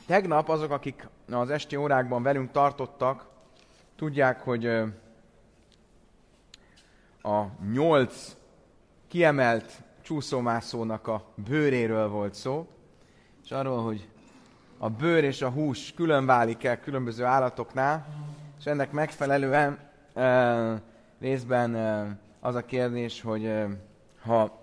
Tegnap azok, akik az esti órákban velünk tartottak, tudják, hogy a 8 kiemelt csúszómászónak a bőréről volt szó, és arról, hogy a bőr és a hús külön válik el különböző állatoknál, és ennek megfelelően részben az a kérdés, hogy ha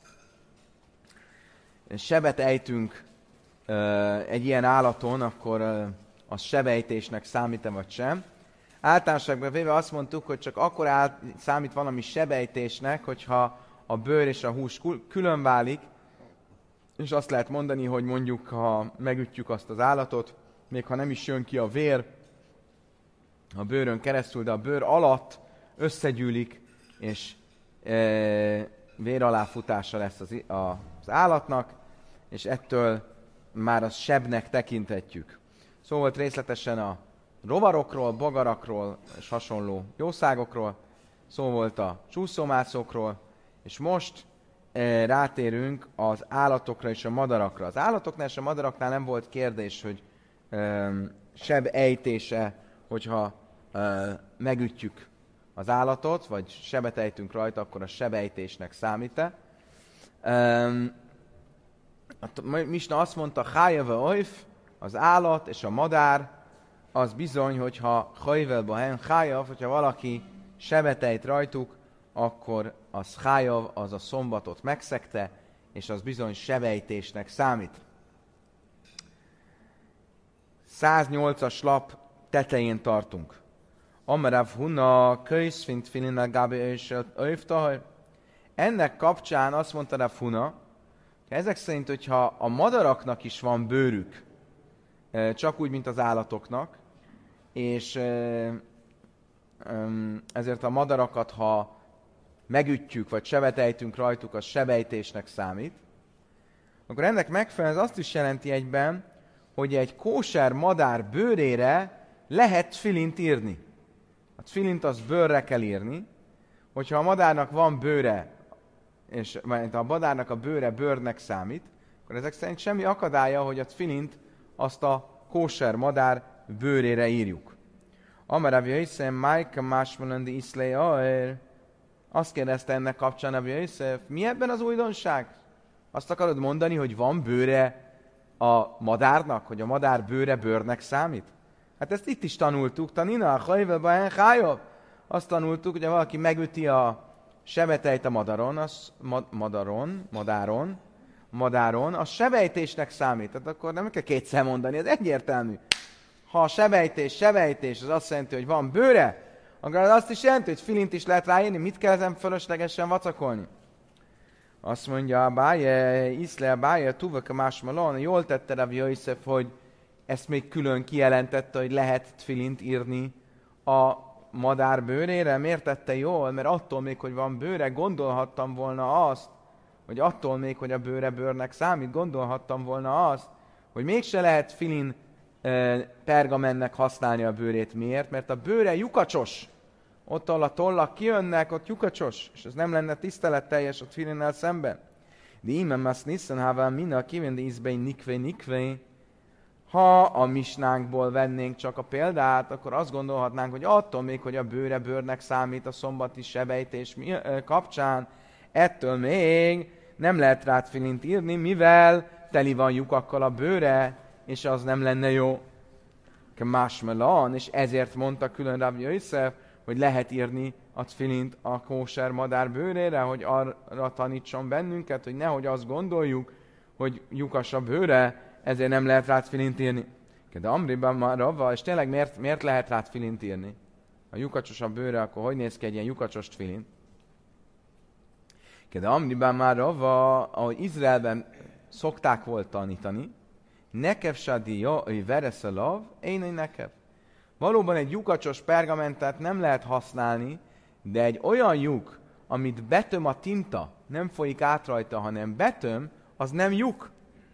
sebet ejtünk egy ilyen állaton, akkor az sebejtésnek számít-e vagy sem. Általánosságban véve azt mondtuk, hogy csak akkor számít valami sebejtésnek, hogyha a bőr és a hús külön válik, és azt lehet mondani, hogy mondjuk, ha megütjük azt az állatot, még ha nem is jön ki a vér a bőrön keresztül, de a bőr alatt összegyűlik, és vér aláfutása lesz az állatnak, és ettől már az sebnek tekinthetjük. Szó volt részletesen a rovarokról, bogarakról és hasonló jószágokról, szó volt a csúszómászókról, és most rátérünk az állatokra és a madarakra. Az állatoknál és a madaraknál nem volt kérdés, hogy seb ejtése, hogyha megütjük az állatot, vagy sebet ejtünk rajta, akkor a sebejtésnek számít-e. A Misna azt mondta, hájave oif, az állat és a madár, az bizony, hogyha hajvelba hen hájav, hogyha valaki sebet ejt rajtuk, akkor az hájav, az a szombatot megszegte, és az bizony sebejtésnek számít. 108-as lap tetején tartunk. Amarav huna kölyszfint filinna gabi öjftahaj. Ennek kapcsán azt mondta Rav Huna, ezek szerint, hogyha a madaraknak is van bőrük, csak úgy, mint az állatoknak, és ezért a madarakat, ha megütjük, vagy sebet ejtünk rajtuk, az sebejtésnek számít, akkor ennek megfelelően az azt is jelenti egyben, hogy egy kóser madár bőrére lehet tfilint írni. A tfilint az bőrre kell írni, hogyha a madárnak van bőre, és a madárnak a bőre bőrnek számít, akkor ezek szerint semmi akadálya, hogy a tfilint azt a kóser madár bőrére írjuk. Amarav Jöjszem, Májka Másmolandi Iszlé Aer. Azt kérdezte ennek kapcsán Rav Jöjszef, mi ebben az újdonság? Azt akarod mondani, hogy van bőre a madárnak, hogy a madár bőre bőrnek számít? Hát ezt itt is tanultuk, tanina, hajvelba en hájav. Azt tanultuk, hogy ha valaki megüti a sebetejt a madáron, az sebejtésnek számít. Tehát akkor nem kell kétszer mondani, ez egyértelmű. Ha a sebejtés, az azt jelenti, hogy van bőre, akkor az azt is jelenti, hogy filint is lehet ráírni, mit kell ezen fölöslegesen vacakolni? Azt mondja a báje, tuvaka másmalon, jól tette Rav Jöjszef, hogy ezt még külön kijelentette, hogy lehet tfilint írni a madár bőrére. Miért tette jól? Mert attól még, hogy van bőre, gondolhattam volna azt, hogy attól még, hogy a bőre bőrnek számít, gondolhattam volna azt, hogy mégse lehet filin pergamennek használni a bőrét. Miért? Mert a bőre lyukacsos. Ott, ahol a tollak kijönnek, ott lyukacsos, és ez nem lenne tiszteletteljes a tfilinnel szemben. De íme azt nissen hává mina kivendi izbei nikvé. Ha a misnánkból vennénk csak a példát, akkor azt gondolhatnánk, hogy attól még, hogy a bőre bőrnek számít a szombati sebejtés kapcsán, ettől még nem lehet rá tfilint írni, mivel teli van lyukakkal a bőre, és az nem lenne jó. Másmelan, és ezért mondta külön Rav Jöjszef, hogy lehet írni a tfilint a kóser madár bőrére, hogy arra tanítson bennünket, hogy nehogy azt gondoljuk, hogy lyukas a bőre, ezért nem lehet rá tfilint írni. De Amriban már Rava, és tényleg miért lehet rá tfilint írni? Ha lyukacsos a bőre, akkor hogy néz ki egy ilyen lyukacsos tfilin? De Amriban már Rava, ahogy Izraelben szokták volt tanítani, nekev sadia, hogy vereszelav, én nekev. Valóban egy lyukacsos pergamentet nem lehet használni, de egy olyan lyuk, amit betöm a tinta, nem folyik át rajta, hanem betöm, az nem lyuk.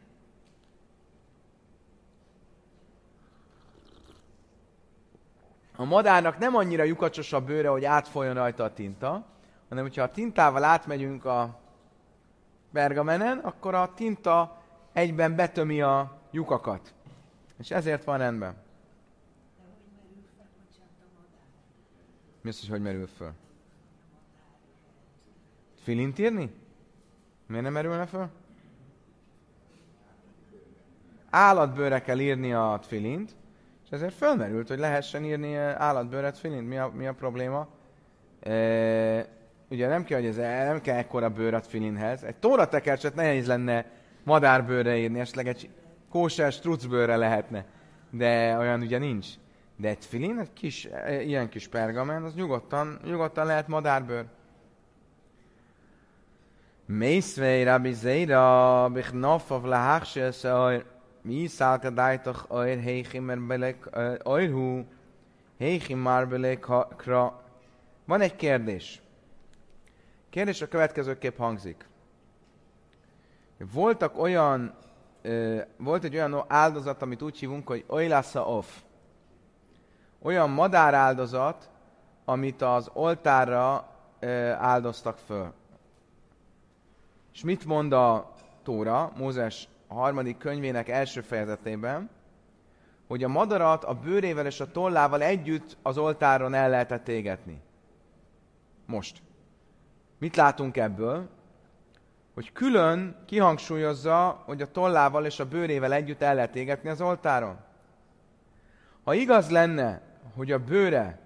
A madárnak nem annyira lyukacsos a bőre, hogy átfoljon rajta a tinta, hanem hogyha a tintával átmegyünk a pergamenen, akkor a tinta egyben betömi a lyukakat. És ezért van rendben. Mi az, hogy merül föl? Tfilint írni? Miért nem merülne föl? Állatbőre kell írni a tfilint, és ezért fölmerült, hogy lehessen írni állatbőre tfilint. Mi a probléma? Ugye nem kell, hogy nem kell ekkora bőr a tfilinhez. Egy tóratekercset nehéz lenne madárbőrre írni, esetleg egy kóser strucbőrre lehetne, de olyan ugye nincs. De egy tfilin, egy kis, ilyen kis pergamen, az nyugodtan lehet madárbőr. Mészvei Rabbi Zeira, bich nafav lahachse szaj, mi szálkadájtok ajr, heichi merbelek ajrhú, heichi marbelek kra. Van egy kérdés. Kérdés a következőképp hangzik. Volt egy olyan áldozat, amit úgy hívunk, hogy oilassa off. Olyan madáráldozat, amit az oltárra áldoztak föl. És mit mond a Tóra, Mózes 3. könyvének első fejezetében, hogy a madarat a bőrével és a tollával együtt az oltáron el lehetett égetni. Most. Mit látunk ebből? Hogy külön kihangsúlyozza, hogy a tollával és a bőrével együtt el lehet égetni az oltáron. Ha igaz lenne, hogy a bőre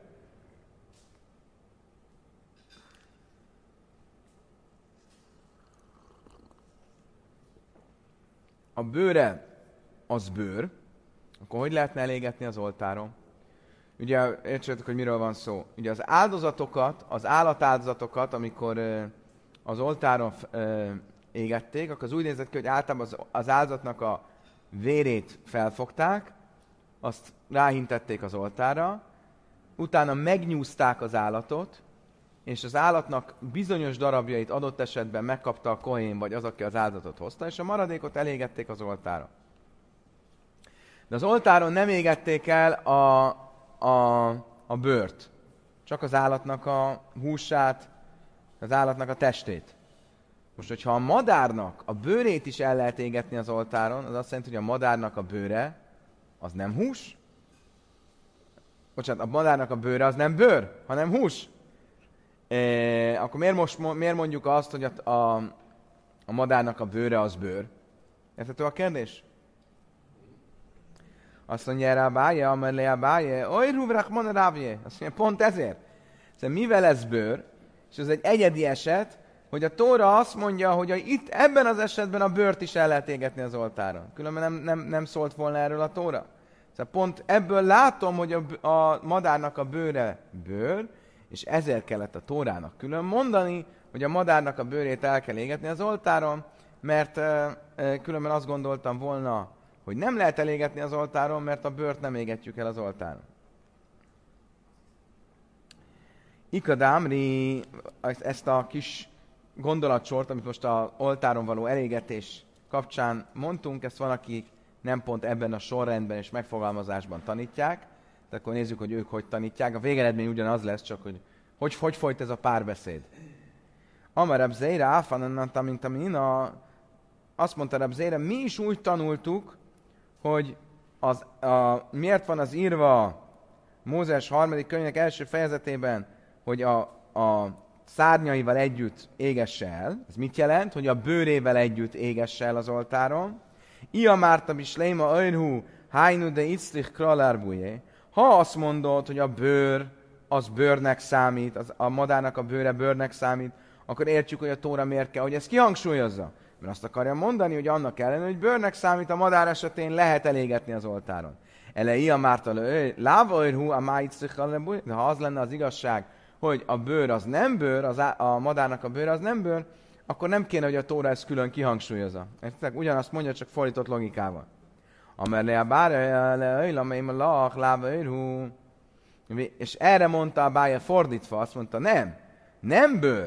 az bőr, akkor hogy lehetne elégetni az oltáron? Ugye értsétek, hogy miről van szó. Ugye az áldozatokat, az állatáldozatokat, amikor az oltáron égették, akkor az úgy nézett ki, hogy általában az áldozatnak a vérét felfogták, azt ráhintették az oltára, utána megnyúzták az állatot, és az állatnak bizonyos darabjait adott esetben megkapta a kohén, vagy az, aki az áldozatot hozta, és a maradékot elégették az oltára. De az oltáron nem égették el a bőrt, csak az állatnak a húsát, az állatnak a testét. Most, hogyha a madárnak a bőrét is el lehet égetni az oltáron, az azt jelenti, hogy a madárnak a bőre az nem hús. Bocsánat, a madárnak a bőre az nem bőr, hanem hús. Akkor miért mondjuk azt, hogy a madárnak a bőre az bőr? Érthető a kérdés? Azt mondja erre a báje, amelé a báje, oly ruvrach man rávje. Azt mondja, pont ezért. Szóval mivel ez bőr, és ez egy egyedi eset, hogy a Tóra azt mondja, hogy itt ebben az esetben a bőrt is el lehet égetni az oltáron. Különben nem szólt volna erről a Tóra. Szóval pont ebből látom, hogy a madárnak a bőre bőr, és ezért kellett a Tórának külön mondani, hogy a madárnak a bőrét el kell égetni az oltáron, mert különben azt gondoltam volna, hogy nem lehet elégetni az oltáron, mert a bőrt nem égetjük el az oltáron. Ikadámri, ezt a kis gondolatsort, amit most az oltáron való elégetés kapcsán mondtunk, ezt van, akik nem pont ebben a sorrendben és megfogalmazásban tanítják, de akkor nézzük, hogy ők hogy tanítják. A végeredmény ugyanaz lesz, csak hogy folyt ez a párbeszéd. Amarab Zeira, áfanannanta, mint amina, azt mondta Rab Zeira, mi is úgy tanultuk, hogy miért van az írva Mózes 3. könyvének első fejezetében, hogy a szárnyaival együtt égesse el. Ez mit jelent? Hogy a bőrével együtt égesse el az oltáron. Ia márta bisléma ajrhú, hájnu de itzlich kralárbújé. Ha azt mondod, hogy a bőr az bőrnek számít, a madárnak a bőre bőrnek számít, akkor értjük, hogy a Tóra miért kell, hogy ezt kihangsúlyozza. Mert azt akarja mondani, hogy annak ellenére, hogy bőrnek számít, a madár esetén lehet elégetni az oltáron. Ele ia márta láva ajrhú, a máitzlich kralárbújé. De ha az lenne az igazság, hogy a bőr az nem bőr, a madárnak a bőr az nem bőr, akkor nem kéne, hogy a Tóra ezt külön kihangsúlyozza. Értitek? Ugyanazt mondja, csak fordított logikával. Amerle a bára, és erre mondta a bája fordítva, azt mondta, nem bőr,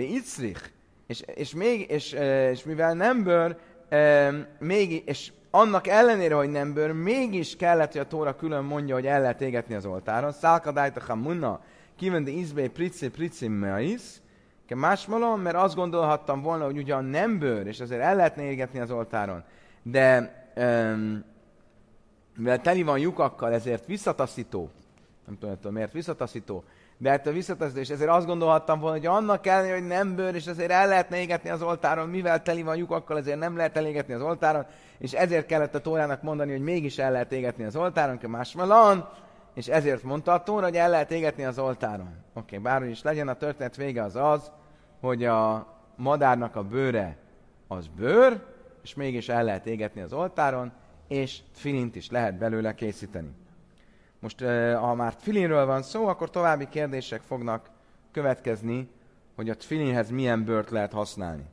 és mivel nem bőr, és annak ellenére, hogy nem bőr, mégis kellett, hogy a Tóra külön mondja, hogy el lehet égetni az oltáron. Szálkadájtach munna, kivendi izbé prici mais, másmalom, mert azt gondolhattam volna, hogy ugyan nem bőr, és azért el lehetne égetni az oltáron, de mivel teli van lyukakkal, ezért visszataszító. Nem tudom, miért visszataszító. De ettől visszataszító, és ezért azt gondolhattam volna, hogy annak ellenére, hogy nem bőr, és ezért el lehetne égetni az oltáron, mivel teli van lyukakkal, ezért nem lehet elégetni az oltáron, és ezért kellett a Tórának mondani, hogy mégis el lehet égetni az oltáron, másmalan, és ezért mondta a Tóra, hogy el lehet égetni az oltáron. Oké, bárhogy is legyen, a történet vége az, hogy a madárnak a bőre az bőr, és mégis el lehet égetni az oltáron, és tfilint is lehet belőle készíteni. Most, ha már tfilinről van szó, akkor további kérdések fognak következni, hogy a tfilinhez milyen bőrt lehet használni.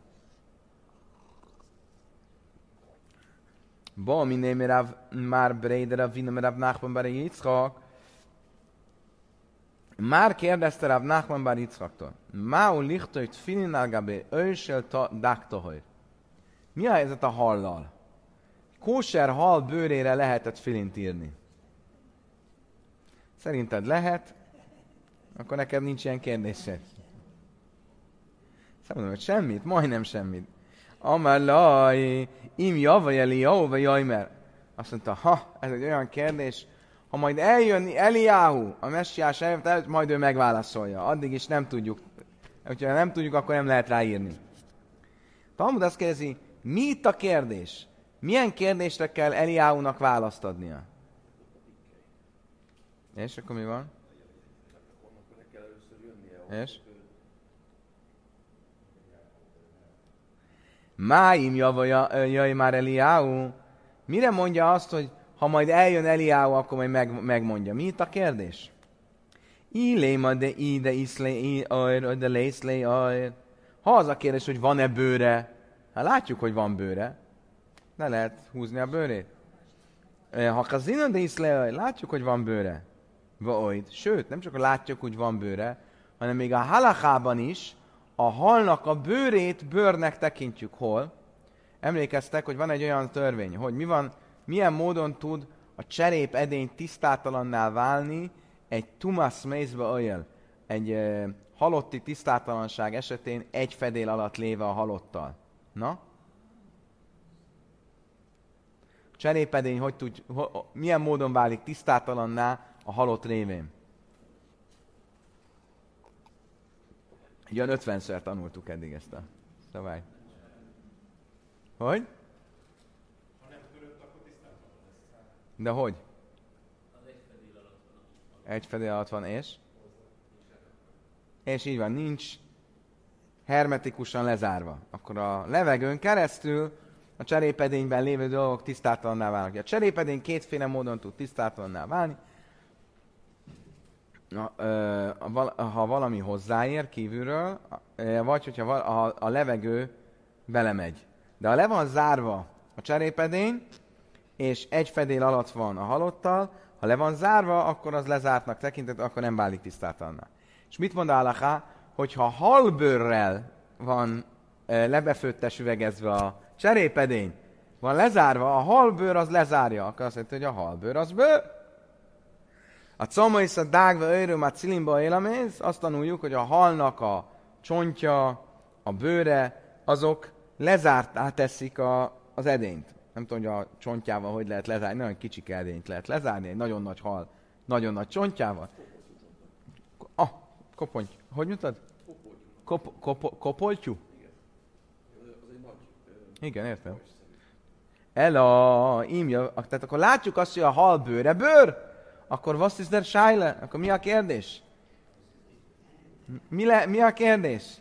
Ba, minél Rav már Breider, a Vina, Rav Nachman bar Yitzchak. Már kérdezte Rav Nachman bar Yitzchaktól. Máu lichtoi tfilin algabé ősel daktohoj. Mi a helyzet a hallal? Kóser hal bőrére lehetett tfilint írni. Szerinted lehet? Akkor neked nincs ilyen kérdésed. Szerintem, hogy semmit? Majdnem semmit. Amalaj, im javaj Eliyahu vagy Jajmer. Azt mondta, ez egy olyan kérdés, ha majd eljön Eliyahu, a messiás eljött, majd ő megválaszolja. Addig is nem tudjuk. Ha nem tudjuk, akkor nem lehet ráírni. Talmud azt kérdezi, mi itt a kérdés? Milyen kérdésre kell Eliyahunak választ adnia? És akkor mi van? És? Máim jaj már Eliyahu. Mire mondja azt, hogy ha majd eljön Eliyahu, akkor majd megmondja. Mi itt a kérdés? Iléma de ide iszlé ajr, de lészlé ajr. Ha az a kérdés, hogy van-e bőre, hát látjuk, hogy van bőre. Ne lehet húzni a bőrét. Ha kazino de iszlé ajr, látjuk, hogy van bőre. Sőt, nem csak látjuk, hogy van bőre, hanem még a halachában is a halnak a bőrét bőrnek tekintjük. Hol? Emlékeztek, hogy van egy olyan törvény, hogy milyen módon tud a cserép edény tisztátalanná válni egy tumas mézbe olyel, egy halotti tisztátalanság esetén egy fedél alatt léve a halottal. Na? A cserépedény milyen módon válik tisztátalanná a halott révén? Ugyan 50-szer tanultuk eddig ezt a szabályt. Hogy? Ha nem törött, akkor tisztában lesz. De hogy? Az egy fedél alatt van. Egy fedél alatt van, és? És így van, nincs hermetikusan lezárva. Akkor a levegőn keresztül a cserépedényben lévő dolgok tisztátalanná válnak. A cserépedény kétféle módon tud tisztátalanná válni. Ha valami hozzáér kívülről, vagy hogyha a levegő belemegy. De ha le van zárva a cserépedény, és egy fedél alatt van a halottal, ha le van zárva, akkor az lezártnak tekintett, akkor nem válik tisztátalanná. És mit mond a halakha? Hogyha halbőrrel van lebefőttes üvegezve a cserépedény, van lezárva, a halbőr az lezárja, akkor azt jelenti, hogy a halbőr az bőr. A comaisz a dágva őröm a cilimba éleméz, azt tanuljuk, hogy a halnak a csontja, a bőre, azok lezártá teszik az edényt. Nem tudom, hogy a csontjával hogy lehet lezárni, nagyon kicsike edényt lehet lezárni, egy nagyon nagy hal, nagyon nagy csontjával. Koponty. Hogy mondtad? Kopoltyú? Igen, értem. Tehát akkor látjuk azt, hogy a hal bőre bőr, akkor was ist der Scheile? Akkor mi a kérdés? Mi a kérdés?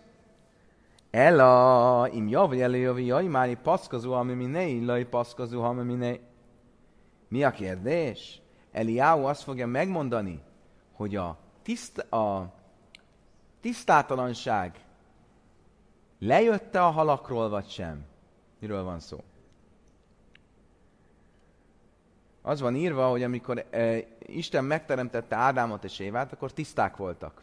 Im javi előjavi jaj, mári paszkazú, ami minei, laj paszkazú, ami minei. Mi a kérdés? Eliyahu azt fogja megmondani, hogy a tisztátalanság lejött-e a halakról, vagy sem? Miről van szó? Az van írva, hogy amikor Isten megteremtette Ádámot és Évát, akkor tiszták voltak.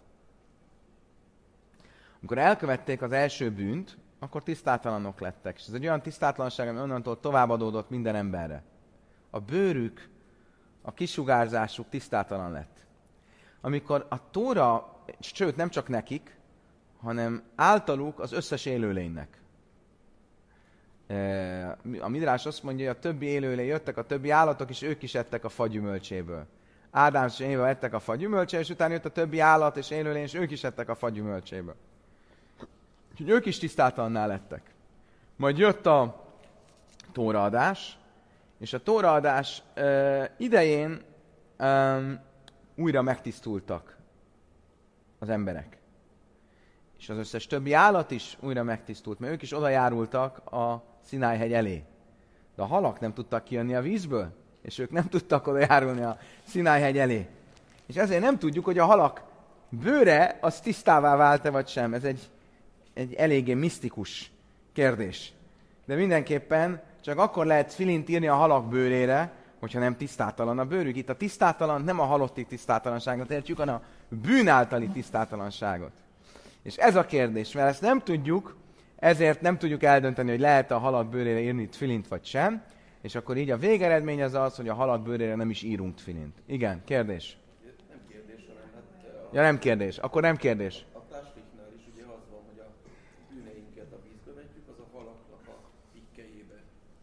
Amikor elkövették az első bűnt, akkor tisztátalanok lettek. És ez egy olyan tisztátalanság, ami onnantól továbbadódott minden emberre. A bőrük, a kisugárzásuk tisztátalan lett. Amikor a Tóra, sőt nem csak nekik, hanem általuk az összes élőlénynek. A Midrás azt mondja, hogy a többi élőlény jöttek, a többi állatok, és ők is ettek a fagyümölcséből. Ádám és Éva ettek a fagyümölcséből, és utána jött a többi állat és élőlény, és ők is ettek a fagyümölcséből. Úgyhogy ők is tisztátalannál lettek. Majd jött a tóraadás, és a tóraadás idején újra megtisztultak az emberek. És az összes többi állat is újra megtisztult, mert ők is oda járultak a Szináj-hegy elé. De a halak nem tudtak kijönni a vízből, és ők nem tudtak oda járulni a Szináj-hegy elé. És ezért nem tudjuk, hogy a halak bőre az tisztává vált-e vagy sem. Ez egy eléggé misztikus kérdés. De mindenképpen csak akkor lehet filint írni a halak bőrére, hogyha nem tisztátalan a bőrük. Itt a tisztátalan nem a halotti tisztátalanságot értjük, hanem a bűn általi tisztátalanságot. És ez a kérdés, mert ezt nem tudjuk, ezért nem tudjuk eldönteni, hogy lehet a halak bőrére írni tfilint vagy sem, és akkor így a végeredmény az, hogy a halak bőrére nem is írunk tfilint. Igen, kérdés? Nem kérdés, hanem Ja, nem kérdés. Akkor nem kérdés. a tásliknál is ugye az van, hogy a bűneinket a vízbe vetjük, az a halaknak a pikkelyébe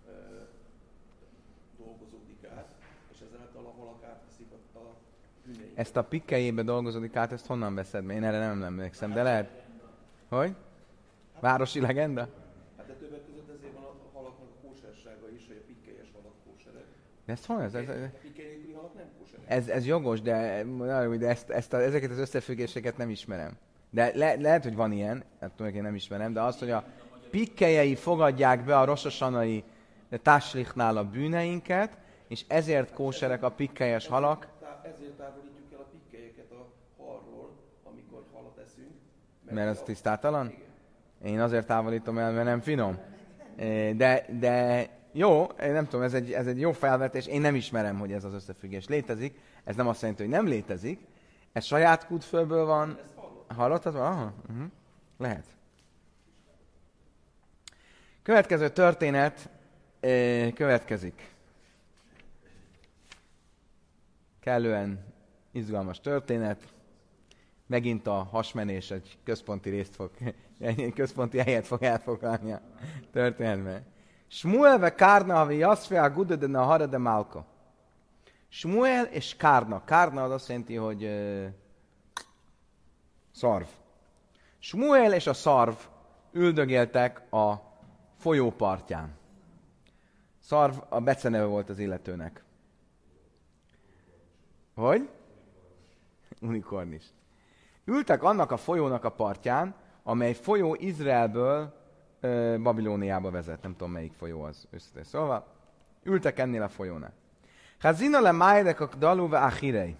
dolgozódik át, és ezáltal a halak átveszik a bűneinket. Ezt a pikkelyébe dolgozódik át, ezt honnan veszed? Én erre nem emlékszem, de lehet. Hogy? Városi legenda? Hát de többek között ezért van a halaknak a kósersága is, hogy a pikkelyes halak kóserek. De ezt honnan? A pikkely nélküli halak nem kóserek. Ez jogos, de ezeket az összefüggéseket nem ismerem. De lehet, hogy van ilyen, hát én nem ismerem, de az, hogy a pikkelyei fogadják be a rososanai táslichnál a bűneinket, és ezért kóserek a pikkelyes halak. Ezért távolítjuk el a pikkelyeket a halról, amikor halat eszünk. Mert az tisztátalan? Én azért távolítom el, mert nem finom. De jó, én nem tudom, ez egy jó felvetés, én nem ismerem, hogy ez az összefüggés létezik. Ez nem azt jelenti, hogy nem létezik. Ez saját kútfőből van. Hallottad? Aha. Lehet. Következő történet következik. Kellően izgalmas történet. Megint a hasmenés egy központi helyet fog elfoglalni a történetben. Shmuel ve Kárna, havi Jaszfe, a Gudeden a Harade Malka. Shmuel és Kárna. Kárna az azt jelenti, hogy szarv. Shmuel és a szarv üldögéltek a folyó partján. Szarv a beceneve volt az illetőnek. Hogy? Unikornis. Ültek annak a folyónak a partján, amely folyó Izraelből Babilóniába vezet. Nem tudom, melyik folyó az összetett. Szóval ültek ennél a folyónál. Chazina le májdek a dalu ve achirei.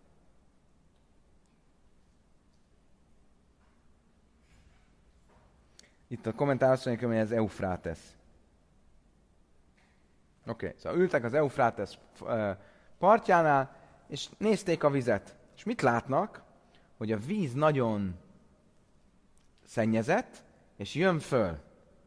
Itt a kommentár azt mondja, hogy ez Eufrátesz. Oké, szóval ültek az Eufrátesz partjánál, és nézték a vizet. És mit látnak? Hogy a víz nagyon szennyezett, és jön föl.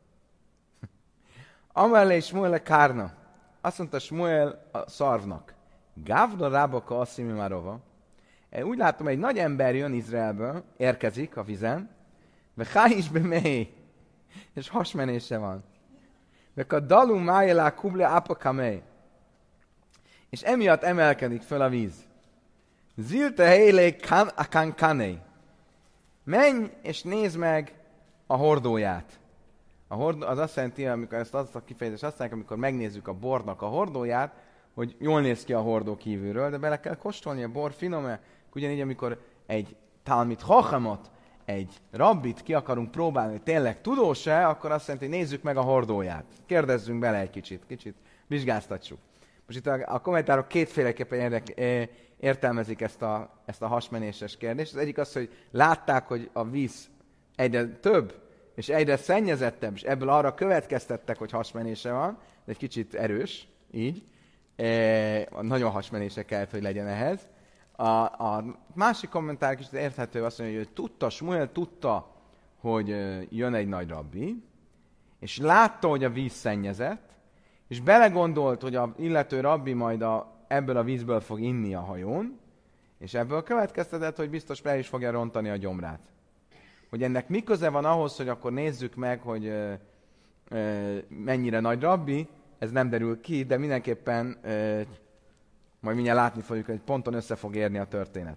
Amellé Shmuel Kárna. Azt mondta Shmuel a szarvnak. Gávda rábaka asszimi márova. Úgy látom, egy nagy ember jön Izraelből, érkezik a vizen, ve hájisbe mély, és hasmenése van. Ve a dalu májelá kuble apakamé. És emiatt emelkedik föl a víz. Zilte hélé kankané. Menj és nézd meg a hordóját. A hordó, az azt jelenti, amikor ezt azt a kifejezést használják, amikor megnézzük a bornak a hordóját, hogy jól néz ki a hordó kívülről, de bele kell kóstolni, a bor finom-e. Ugyanígy, amikor egy talmid chachamot, egy rabbit ki akarunk próbálni, hogy tényleg tudós-e, akkor azt jelenti, hogy nézzük meg a hordóját. Kérdezzünk bele egy kicsit vizsgáztassuk. Most itt a kommentárok kétféleképpen értelmezik ezt a hasmenéses kérdést. Az egyik az, hogy látták, hogy a víz egyre több, és egyre szennyezettebb, és ebből arra következtettek, hogy hasmenése van, de egy kicsit erős, így. Nagyon hasmenése kellett, hogy legyen ehhez. A másik kommentár kicsit érthető, azt mondja, hogy Shmuel tudta, hogy jön egy nagy rabbi, és látta, hogy a víz szennyezett, és belegondolt, hogy az illető rabbi majd ebből a vízből fog inni a hajón, és ebből következtetett, hogy biztos fel is fogja rontani a gyomrát. Hogy ennek mi köze van ahhoz, hogy akkor nézzük meg, hogy mennyire nagy rabbi, ez nem derül ki, de mindenképpen majd mindjárt látni fogjuk, hogy ponton össze fog érni a történet.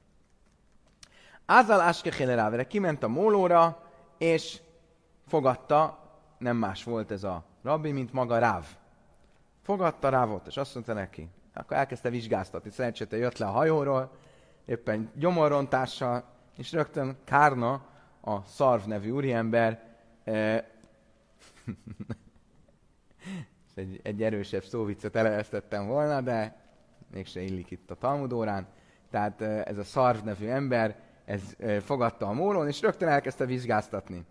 Ázal Áskechéle Rávere kiment a mólóra, és fogadta, nem más volt ez a rabbi, mint maga Ráv. Fogadta Rávot, és azt mondta neki, akkor elkezdte vizsgáztatni. Szerencsétlen jött le a hajóról, éppen gyomorrontással, és rögtön Kárna, a Szarv nevű úriember, egy erősebb szóviccet elevesztettem volna, de mégse illik itt a Talmud órán. Tehát ez a Szarv nevű ember, ez fogadta a mólón, és rögtön elkezdte vizsgáztatni.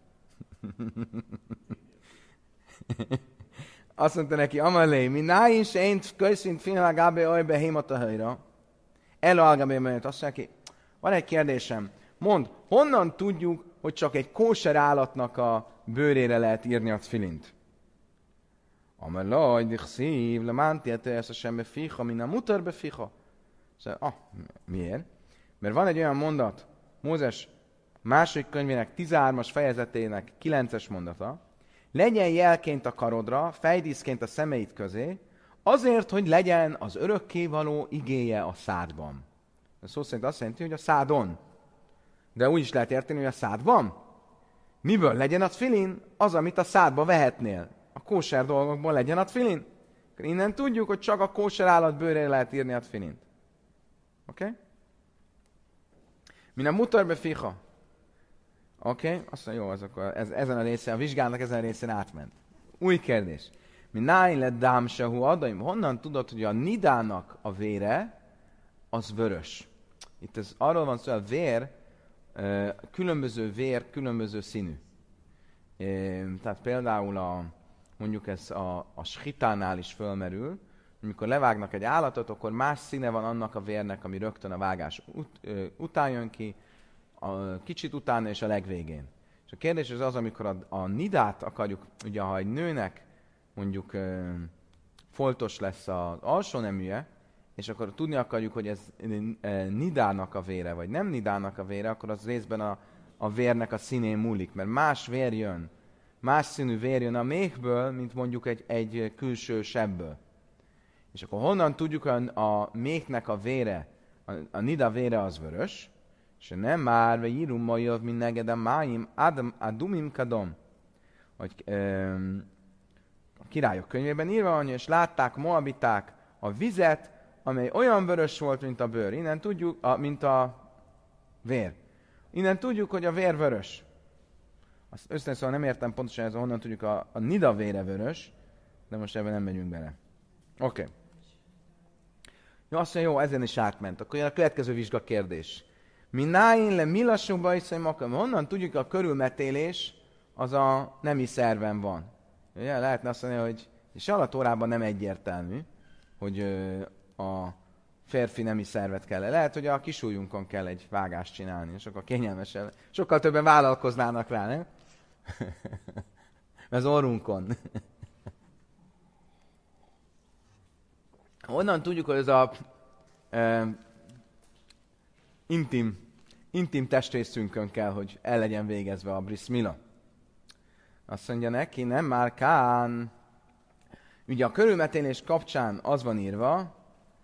Azt mondta neki, Amalé, mi náin se én köszint finálgábe ajbe hématahajra. Előágábe mert azt mondja, van egy kérdésem. Mondd, honnan tudjuk, hogy csak egy kóser állatnak a bőrére lehet írni a tfilint? Amalaj, dichszív, lemántiete ezt a sembe fiha, min a mutarbe fiha. Szóval, miért? Mert van egy olyan mondat, Mózes második könyvének 13-as fejezetének 9-es mondata, legyen jelként a karodra, fejdíszként a szemeid közé, azért, hogy legyen az örökkévaló igéje a szádban. Ez szó szerint azt jelenti, hogy a szádon. De úgy is lehet érteni, hogy a szádban. Miből legyen a tfilin? Az, amit a szádba vehetnél. A kóser dolgokból legyen a tfilin. Innen tudjuk, hogy csak a kóser állat bőrére lehet írni a tfilint. Oké? Okay? Min a mutarbe fiha. Oké? Okay? Azt mondja, jó, az akkor ezen a részen, a vizsgának ezen a részén átment. Új kérdés. Mi náin lett dámsehu adaim. Honnan tudod, hogy a nidának a vére az vörös? Itt ez arról van szó, hogy a vér, különböző vér, különböző színű. Tehát például mondjuk ez a skitánál is fölmerül, amikor levágnak egy állatot, akkor más színe van annak a vérnek, ami rögtön a vágás után jön ki, kicsit utána és a legvégén. És a kérdés az, amikor a nidát akarjuk, ugye ha egy nőnek mondjuk foltos lesz az alsó neműje, és akkor tudni akarjuk, hogy ez nidának a vére, vagy nem nidának a vére, akkor az részben a vérnek a színén múlik, mert más vér jön, más színű vér jön a méhből, mint mondjuk egy külső sebből. És akkor honnan tudjuk, hogy a méhnek a vére, a nida vére az vörös, és nem már, vagy írum majov, mint neged a máim, adumim kadom. Hogy a királyok könyvében írva van, és látták moabiták a vizet, amely olyan vörös volt, mint a bőr. Innen tudjuk, mint a vér. Innen tudjuk, hogy a vér vörös. Azt összesen szóval nem értem pontosan ez, honnan tudjuk a nida vére vörös, de most ebben nem megyünk bele. Oké. Okay. Jó, azt mondja, jó, ezen is átment. Akkor jön a következő vizsga kérdés. Mi náin le mi lassú bajszai makam? Honnan tudjuk, a körülmetélés az a nemi szerven van? Ugye, lehetne azt mondani, hogy és a Tórában nem egyértelmű, hogy a férfi nemi szervet kell. Lehet, hogy a kisújunkon kell egy vágást csinálni, sokkal kényelmesebb. Sokkal többen vállalkoznának rá, nem? Az orrunkon. Onnan tudjuk, hogy ez a intim testrészünkön kell, hogy el legyen végezve a bris mila. Azt mondja neki, nem már Kán. Ugye a körülmetélés kapcsán az van írva,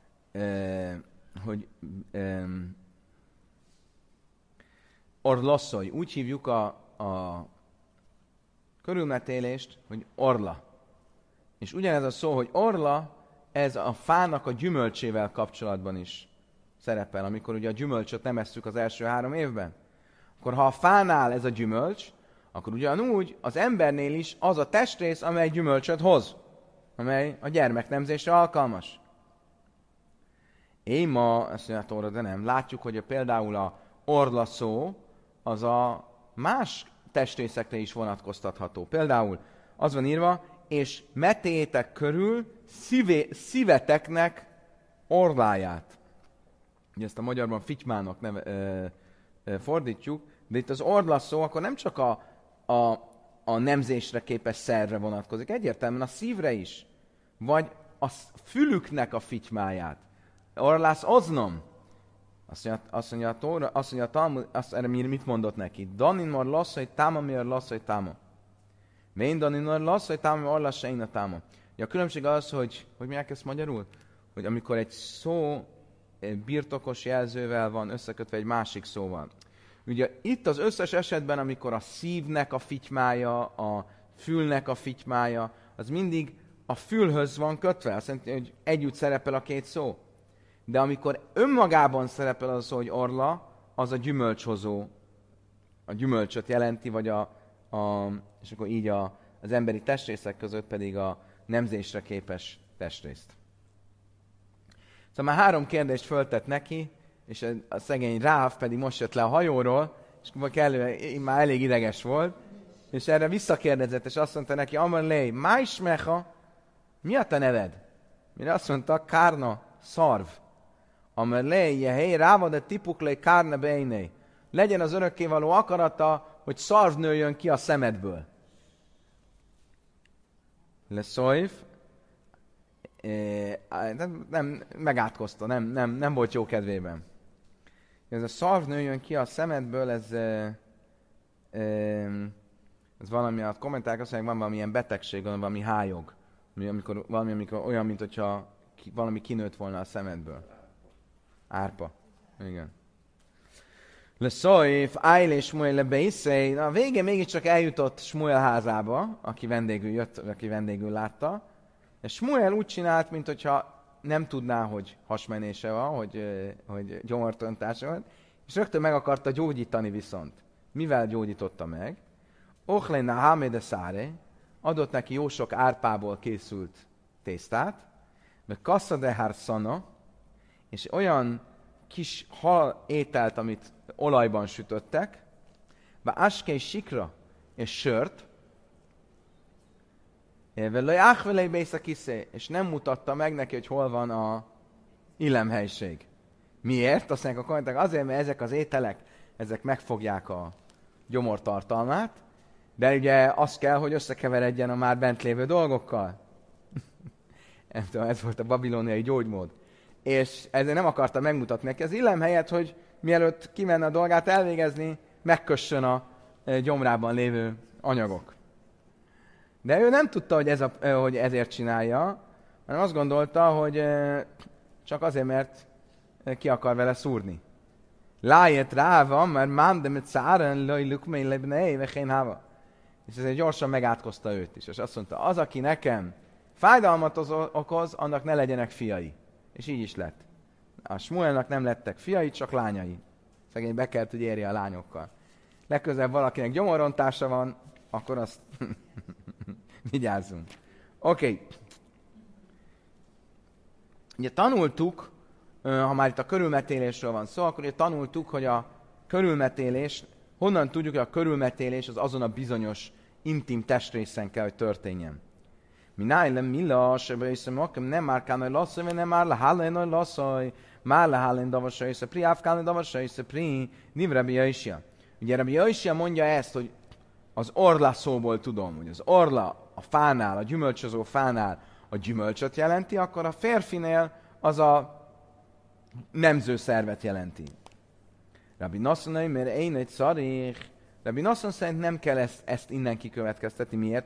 hogy orlasszony. Úgy hívjuk a körülmetélést, hogy orla. És ugyanez a szó, hogy orla, ez a fának a gyümölcsével kapcsolatban is szerepel, amikor ugye a gyümölcsöt nem esszük az első 3 évben. Akkor ha a fánál ez a gyümölcs, akkor ugyanúgy az embernél is az a testrész, amely gyümölcsöt hoz, amely a gyermeknemzésre alkalmas. Éma, azt mondja a Tóra, de nem. Látjuk, hogy például a orla szó az a más testrészekre is vonatkoztatható. Például az van írva, és metétek körül szíveteknek orláját. Ugye ezt a magyarban fitymának fordítjuk, de itt az orla szó akkor nem csak a nemzésre képes szervre vonatkozik, egyértelműen a szívre is, vagy a fülüknek a fitymáját. Orlász oznom. Azt mondja a Tóra, erre mit mondott neki? Danin mar lasszai táma, miért lasszai táma. Véndaninor lasz, hogy támom, orlas se én a támom. A különbség az, hogy miért ezt magyarul? Hogy amikor egy szó birtokos jelzővel van összekötve egy másik szóval. Ugye itt az összes esetben, amikor a szívnek a fitymája, a fülnek a fitymája, az mindig a fülhöz van kötve. Azt jelenti, hogy együtt szerepel a két szó. De amikor önmagában szerepel az a szó, hogy orla, az a gyümölcshozó, a gyümölcsöt jelenti, vagy és akkor így az emberi testrészek között pedig a nemzésre képes testrészt. Szóval már 3 kérdést föltett neki, és a szegény Ráv pedig most jött le a hajóról, és már elég ideges volt, és erre visszakérdezett, és azt mondta neki, Amar Lej, Máismecha, mi a te neved? Mire azt mondta, Kárna, szarv. Amar Lej, Jehely, Rávad a tipuklej Kárna beiné. Legyen az örökkévaló akarata, hogy szarv nőjön ki a szemedből. Leszojv, nem megátkozta, nem volt jó kedvében. Ez a szarv nőjön ki a szemedből, ez valami, a kommentárok azt mondják, van valamilyen betegség, valami hályog. Amikor olyan, mint hogyha valami kinőtt volna a szemedből. Árpa. Igen. Leszojv, Ájl és Smuel lebeiszei. A végén mégiscsak eljutott Smuel házába, aki vendégül jött, aki vendégül látta. És Smuel úgy csinált, mintha nem tudná, hogy hasmenése van, hogy gyomortontása van, és rögtön meg akarta gyógyítani viszont. Mivel gyógyította meg? Ochléna háméde száre, adott neki jó sok árpából készült tésztát, meg kasszadehár szana, és olyan kis hal ételt, amit olajban sütöttek, be áskei sikra és sört, és nem mutatta meg neki, hogy hol van a illemhelység. Miért? Azt mondják a kommentek, azért, mert ezek az ételek, ezek megfogják a gyomortartalmát, de ugye az kell, hogy összekeveredjen a már bent lévő dolgokkal. Ez volt a babiloniai gyógymód. És ezért nem akarta megmutatni neki az illemhelyet, hogy mielőtt kimenne a dolgát elvégezni, megkössön a gyomrában lévő anyagok. De ő nem tudta, hogy ezért csinálja, hanem azt gondolta, hogy csak azért, mert ki akar vele szúrni. Lájét ráva, mert mám de mit száren loj lukmén lebnei, vechén háva. És ezért gyorsan megátkozta őt is. És azt mondta, az, aki nekem fájdalmat okoz, annak ne legyenek fiai. És így is lett. A Smuelnak nem lettek fiai, csak lányai. Szegény be kellett, hogy érje a lányokkal. Legközelebb valakinek gyomorontása van, akkor azt vigyázzunk. Oké. Ugye tanultuk, ha már itt a körülmetélésről van szó, akkor ugye tanultuk, hogy a körülmetélés, honnan tudjuk, hogy a körülmetélés az azon a bizonyos intim testrészen kell, hogy történjen. Mi nájlem milla, sebe hiszem, akem nem már kánaj lasszaj, vagy nem már lehállen lasszaj, már lehállen davasaj, és pri áfkállen davasaj, és pri nivrebi jaisja. Ugye Rabbi Jaisja mondja ezt, hogy az orla szóból tudom, hogy az orla a fánál, a gyümölcsöző fánál a gyümölcsöt jelenti, akkor a férfinél az a nemző szervet jelenti. Rabbi Nassonai, mert én egy szarik. Rabbi Nasson szerint nem kell ezt innen kikövetkeztetni. Miért?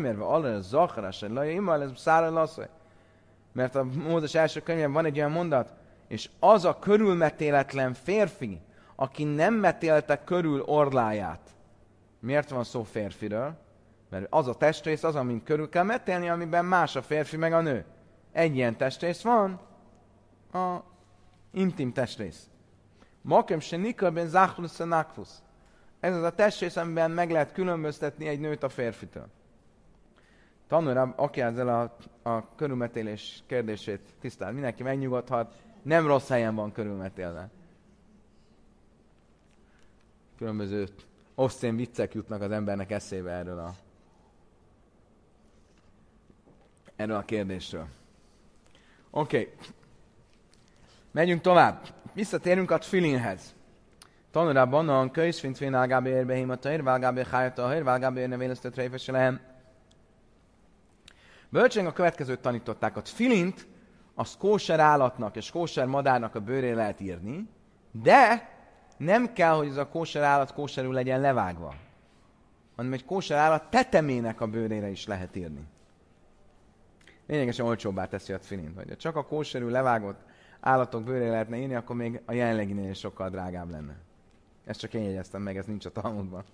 Mert a Mózes első könyvben van egy olyan mondat, és az a körülmetéletlen férfi, aki nem metélte körül orláját. Miért van szó férfiről? Mert az a testrész az, amint körül kell metélni, amiben más a férfi meg a nő. Egy ilyen testrész van, a intim testrész. Makem se nikarben záhlusz a nákfusz. Ez az a testrész, amiben meg lehet különböztetni egy nőt a férfitől. Tanulra, aki ezzel a körülmetélés kérdését tisztál, mindenki megnyugodhat, nem rossz helyen van körülmetélve. Különböző obszén viccek jutnak az embernek eszébe erről a kérdésről. Oké. Megyünk tovább. Visszatérünk a tfilinhez. Tanulában a könyvszfint fénálgába érbe hímata, válgába hájata, válgába érne vélesztett rejfese lehem. Bölcsénk a következőt tanították. A tfilint azt kóser állatnak és kóser madárnak a bőrére lehet írni, de nem kell, hogy ez a kóser állat kóserül legyen levágva. hanem egy kóser állat tetemének a bőrére is lehet írni. Lényegesen olcsóbbá teszi a tfilint. Vagy csak a kóserű levágott állatok bőrére lehetne írni, akkor még a jelenleginél is sokkal drágább lenne. Ezt csak én jegyeztem meg, ez nincs a Talmudban.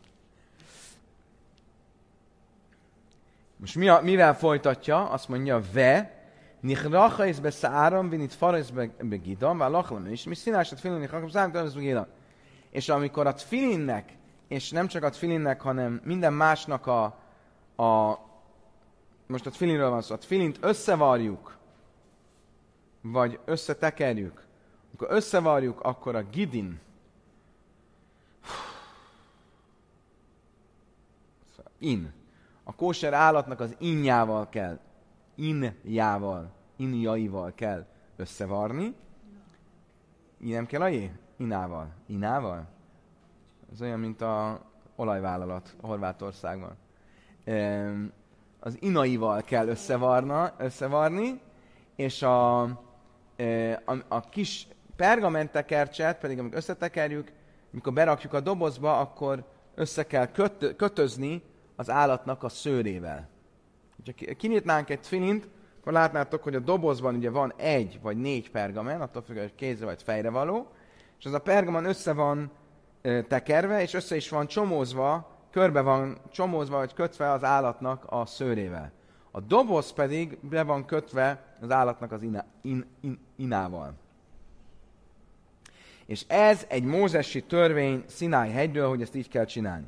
Most mivel folytatja? Azt mondja, nichrachais be száram, vinit farais be gidam, lachlam is, mi színás a tfilin, nichrachais be száram, be gidam. És amikor a tfilinnek, és nem csak a tfilinnek, hanem minden másnak most a tfilinről van szó, a tfilint összevarjuk, vagy összetekerjük. Amikor összevarjuk, akkor a gidin, a kóser állatnak az injával kell, injaival kell összevarni. Így nem kell a jé? Inával? Ez olyan, mint a olajvállalat Horvátországban. Az inaival kell összevarni, és a kis pergamentekercset pedig, amikor összetekerjük, amikor berakjuk a dobozba, akkor össze kell kötözni az állatnak a szőrével. Ha kinyitnánk egy tfilint, akkor látnátok, hogy a dobozban ugye van 1 vagy 4 pergamen, attól függ, hogy kézre vagy fejre való, és az a pergamen össze van tekerve, és össze is van csomózva, körbe van csomózva, vagy kötve az állatnak a szőrével. A doboz pedig be van kötve az állatnak az inával. És ez egy mózesi törvény Szináj hegyről, hogy ezt így kell csinálni.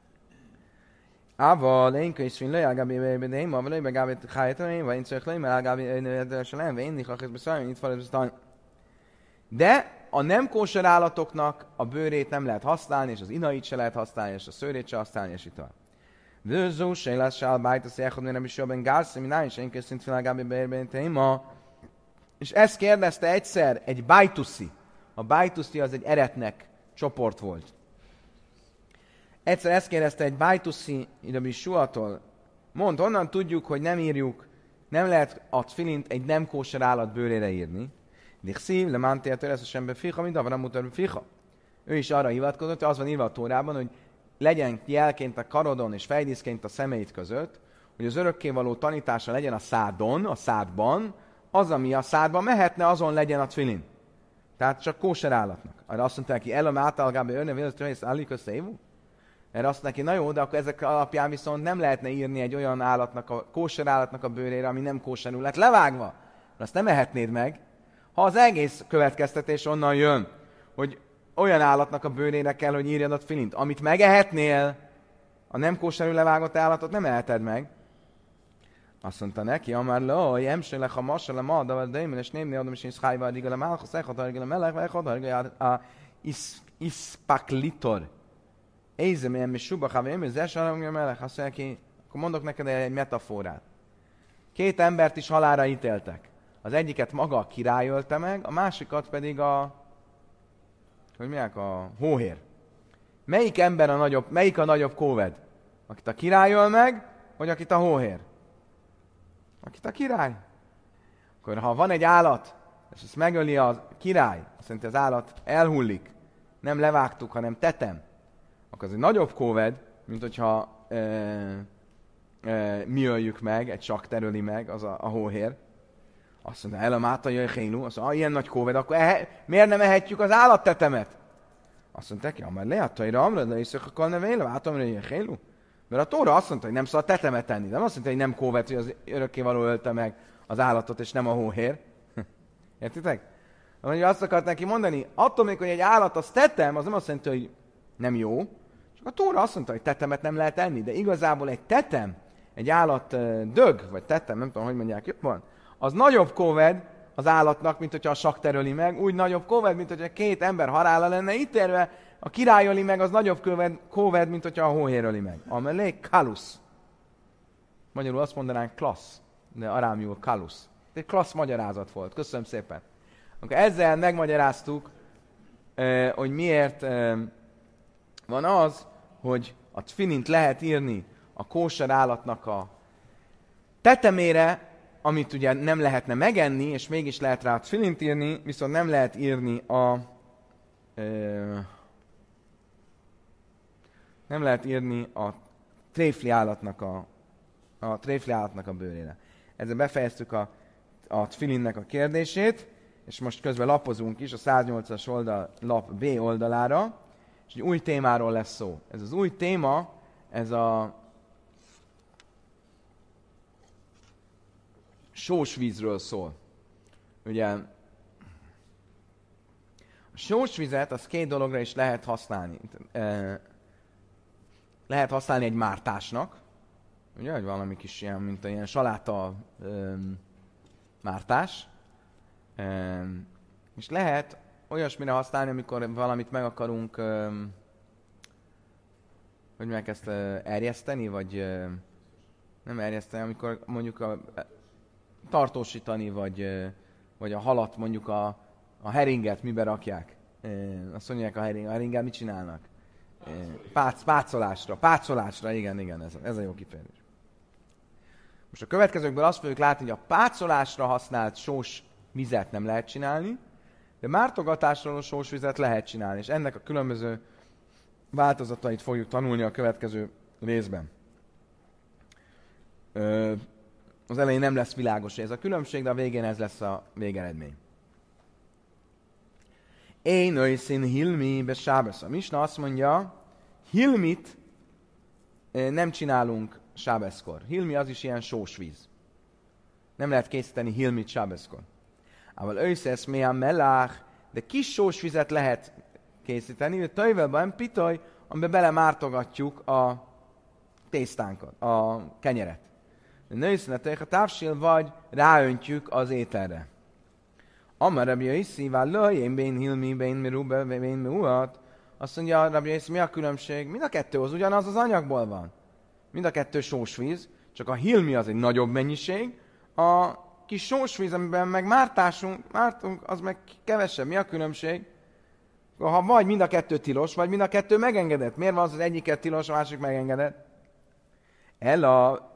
Ával, én könyvén lejágábbi bedeim, ával én begábbi hájtani, vagy én szöjjük leim, elgábbi önövedelesen, vagy én nikhakesz beszálljon, itt falesz beszálljon. De a nem kóser állatoknak a bőrét nem lehet használni, és az inait se lehet használni, és a szőrét se használni, és itt van. Vőzó, se lássál bájt, azt jelent, hogy nem is jobban gársz, ami náj, és én köszönt világábbi bedeim, és ezt kérdezte egyszer egy bájtuszi. A bájtuszi az egy eretnek csoport volt. Egyszer ezt kérdezte egy bájtuszi Rabbi Suától. Mondd, honnan tudjuk, hogy nem lehet a tfilint egy nem kóser állat bőrére írni. Dichszív, le mántél töreszesen be fiha, mint avram mutar be fiha. Ő is arra hivatkozott, hogy az van írva a Tórában, hogy legyen jelként a karodon és fejdíszként a szemeit között, hogy az örökkévaló tanítása legyen a szádban, az, ami a szádban mehetne, azon legyen a tfilin. Tehát csak kóser állatnak. Arra azt mondta neki, elem általában önne véletlenül állik összeívú? Erre azt neki, na jó, de akkor ezek alapján viszont nem lehetne írni egy olyan állatnak, a kóser állatnak a bőrére, ami nem kóserül lett levágva. Azt nem ehetnéd meg. Ha az egész következtetés onnan jön, hogy olyan állatnak a bőrére kell, hogy írjad a tfilint, amit megehetnél, a nem kóserül levágott állatot nem eheted meg. Azt mondta neki, amár lo, jemsélek a masalem adavat, de én és némni adom, és én szhájva addig a málchosz, echad hargil a meleg, vagy echad hargil a ispaklitor. Ézem, én is subach, ha én is zesarang a meleg, azt mondja ki, akkor mondok neked egy metaforát. 2 embert is halálra ítéltek. Az egyiket maga a király ölte meg, a másikat pedig a hóhér. Melyik a nagyobb kóved? Akit a király öl meg, vagy akit a hóhér? Akit a király. Akkor ha van egy állat, és ezt megöli a király, azt jelenti az állat elhullik, nem levágtuk, hanem tetem, akkor az egy nagyobb kóved, mint hogyha mi öljük meg, egy sakter öli meg, az a hóhér. Azt mondja, el a máta jöjj hénu, azt mondja, ilyen nagy kóved, akkor miért nem ehetjük az állattetemet? Azt mondta neki, amár leadtaira, amrad le is akkor nevéle, látom, hogy jöjj hénu. Mert a Tóra azt mondta, hogy nem szabad tetemet tenni. Nem azt mondta, hogy nem kóved, hogy az örökkévaló ölte meg az állatot, és nem a hóhér. Értitek? Mondja, azt akart neki mondani, attól még, hogy egy állat az tetem, az nem azt jelenti, hogy nem jó. Csak a Tóra azt mondta, hogy tetemet nem lehet enni, de igazából egy tetem, egy állat dög, vagy tetem, nem tudom, hogy mondják jobban, az nagyobb kóved az állatnak, mint hogyha a sakter öli meg, úgy nagyobb kóved, mint hogyha 2 ember halála lenne ítélve, a király öli meg, az nagyobb kóved, mint hogyha a hóhér öli meg. Amelé kalusz. Magyarul azt mondanánk klassz, de arámiul kalusz. Egy klassz magyarázat volt. Köszönöm szépen. Akkor ezzel megmagyaráztuk, hogy miért van az, hogy a tfilint lehet írni a kóser állatnak a tetemére, amit ugye nem lehetne megenni, és mégis lehet rá a tfilint írni, viszont nem lehet írni a tréfli állatnak a bőrére. Ezzel befejeztük a tfilinnek a kérdését, és most közben lapozunk is a 108-as oldal lap B oldalára, és egy új témáról lesz szó. Ez az új téma, ez a sós vízről szól. Ugye a sós vizet az két dologra is lehet használni. Lehet használni egy mártásnak, ugye, hogy valami kis ilyen, mint ilyen saláta mártás, és lehet olyasmire használni, amikor valamit meg akarunk, hogy meg ezt erjeszteni, vagy nem erjeszteni, amikor mondjuk tartósítani, vagy a halat, mondjuk a heringet mibe rakják. Azt mondják a heringgel mit csinálnak? Pácolásra, igen, ez a jó kifejezés. Most a következőkből azt fogjuk látni, hogy a pácolásra használt sós vizet nem lehet csinálni, de mártogatásról a sós vizet lehet csinálni, és ennek a különböző változatait fogjuk tanulni a következő részben. Az elején nem lesz világos ez a különbség, de a végén ez lesz a végeredmény. Én őszín hilmi be sábesz. A misna azt mondja, hilmit nem csinálunk sábeszkor. Hilmi az is ilyen sós víz. Nem lehet készíteni hilmit sábeszkor. Ával őszesz mélyán melách, de kis sós vizet lehet készíteni, hogy töjvelben pitoj, amiben belemártogatjuk a tésztánkat, a kenyeret. De nőszínetők a távsil, vagy ráöntjük az ételre. Amar Rabbi Yossi, én bén hilmi, bén mirube, bén miuat. Azt mondja, Rabbi Yossi, mi a különbség? Mind a kettő az ugyanaz az anyagból van. Mind a kettő sós víz, csak a hilmi az egy nagyobb mennyiség, a kis sós víz, amiben meg mártunk, az meg kevesebb. Mi a különbség? Ha vagy mind a kettő tilos, vagy mind a kettő megengedett. Miért van az egyiket tilos, a másik megengedett? Ella,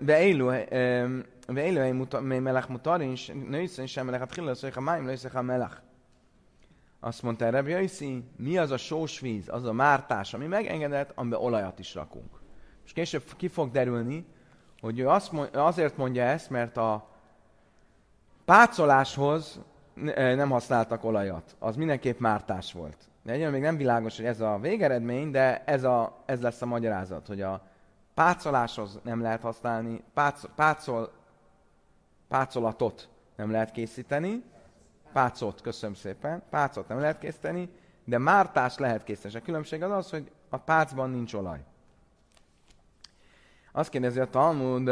ve'elu melech mutarin, nőszön sem melech atchilla, szóval a máim lőszök a melech. Azt mondta Rabbi Yossi, mi az a sós víz, az a mártás, ami megengedett, amiben olajat is rakunk. És később ki fog derülni, hogy ő azért mondja ezt, mert a pácoláshoz nem használtak olajat. Az mindenképp mártás volt. De egyébként még nem világos, hogy ez a végeredmény, de ez lesz a magyarázat, hogy a pácoláshoz nem lehet használni, pácolatot nem lehet készíteni, köszönöm szépen, pácot nem lehet készíteni, de mártást lehet készíteni. A különbség az, hogy a pácban nincs olaj. Azt kérdezi a Talmud,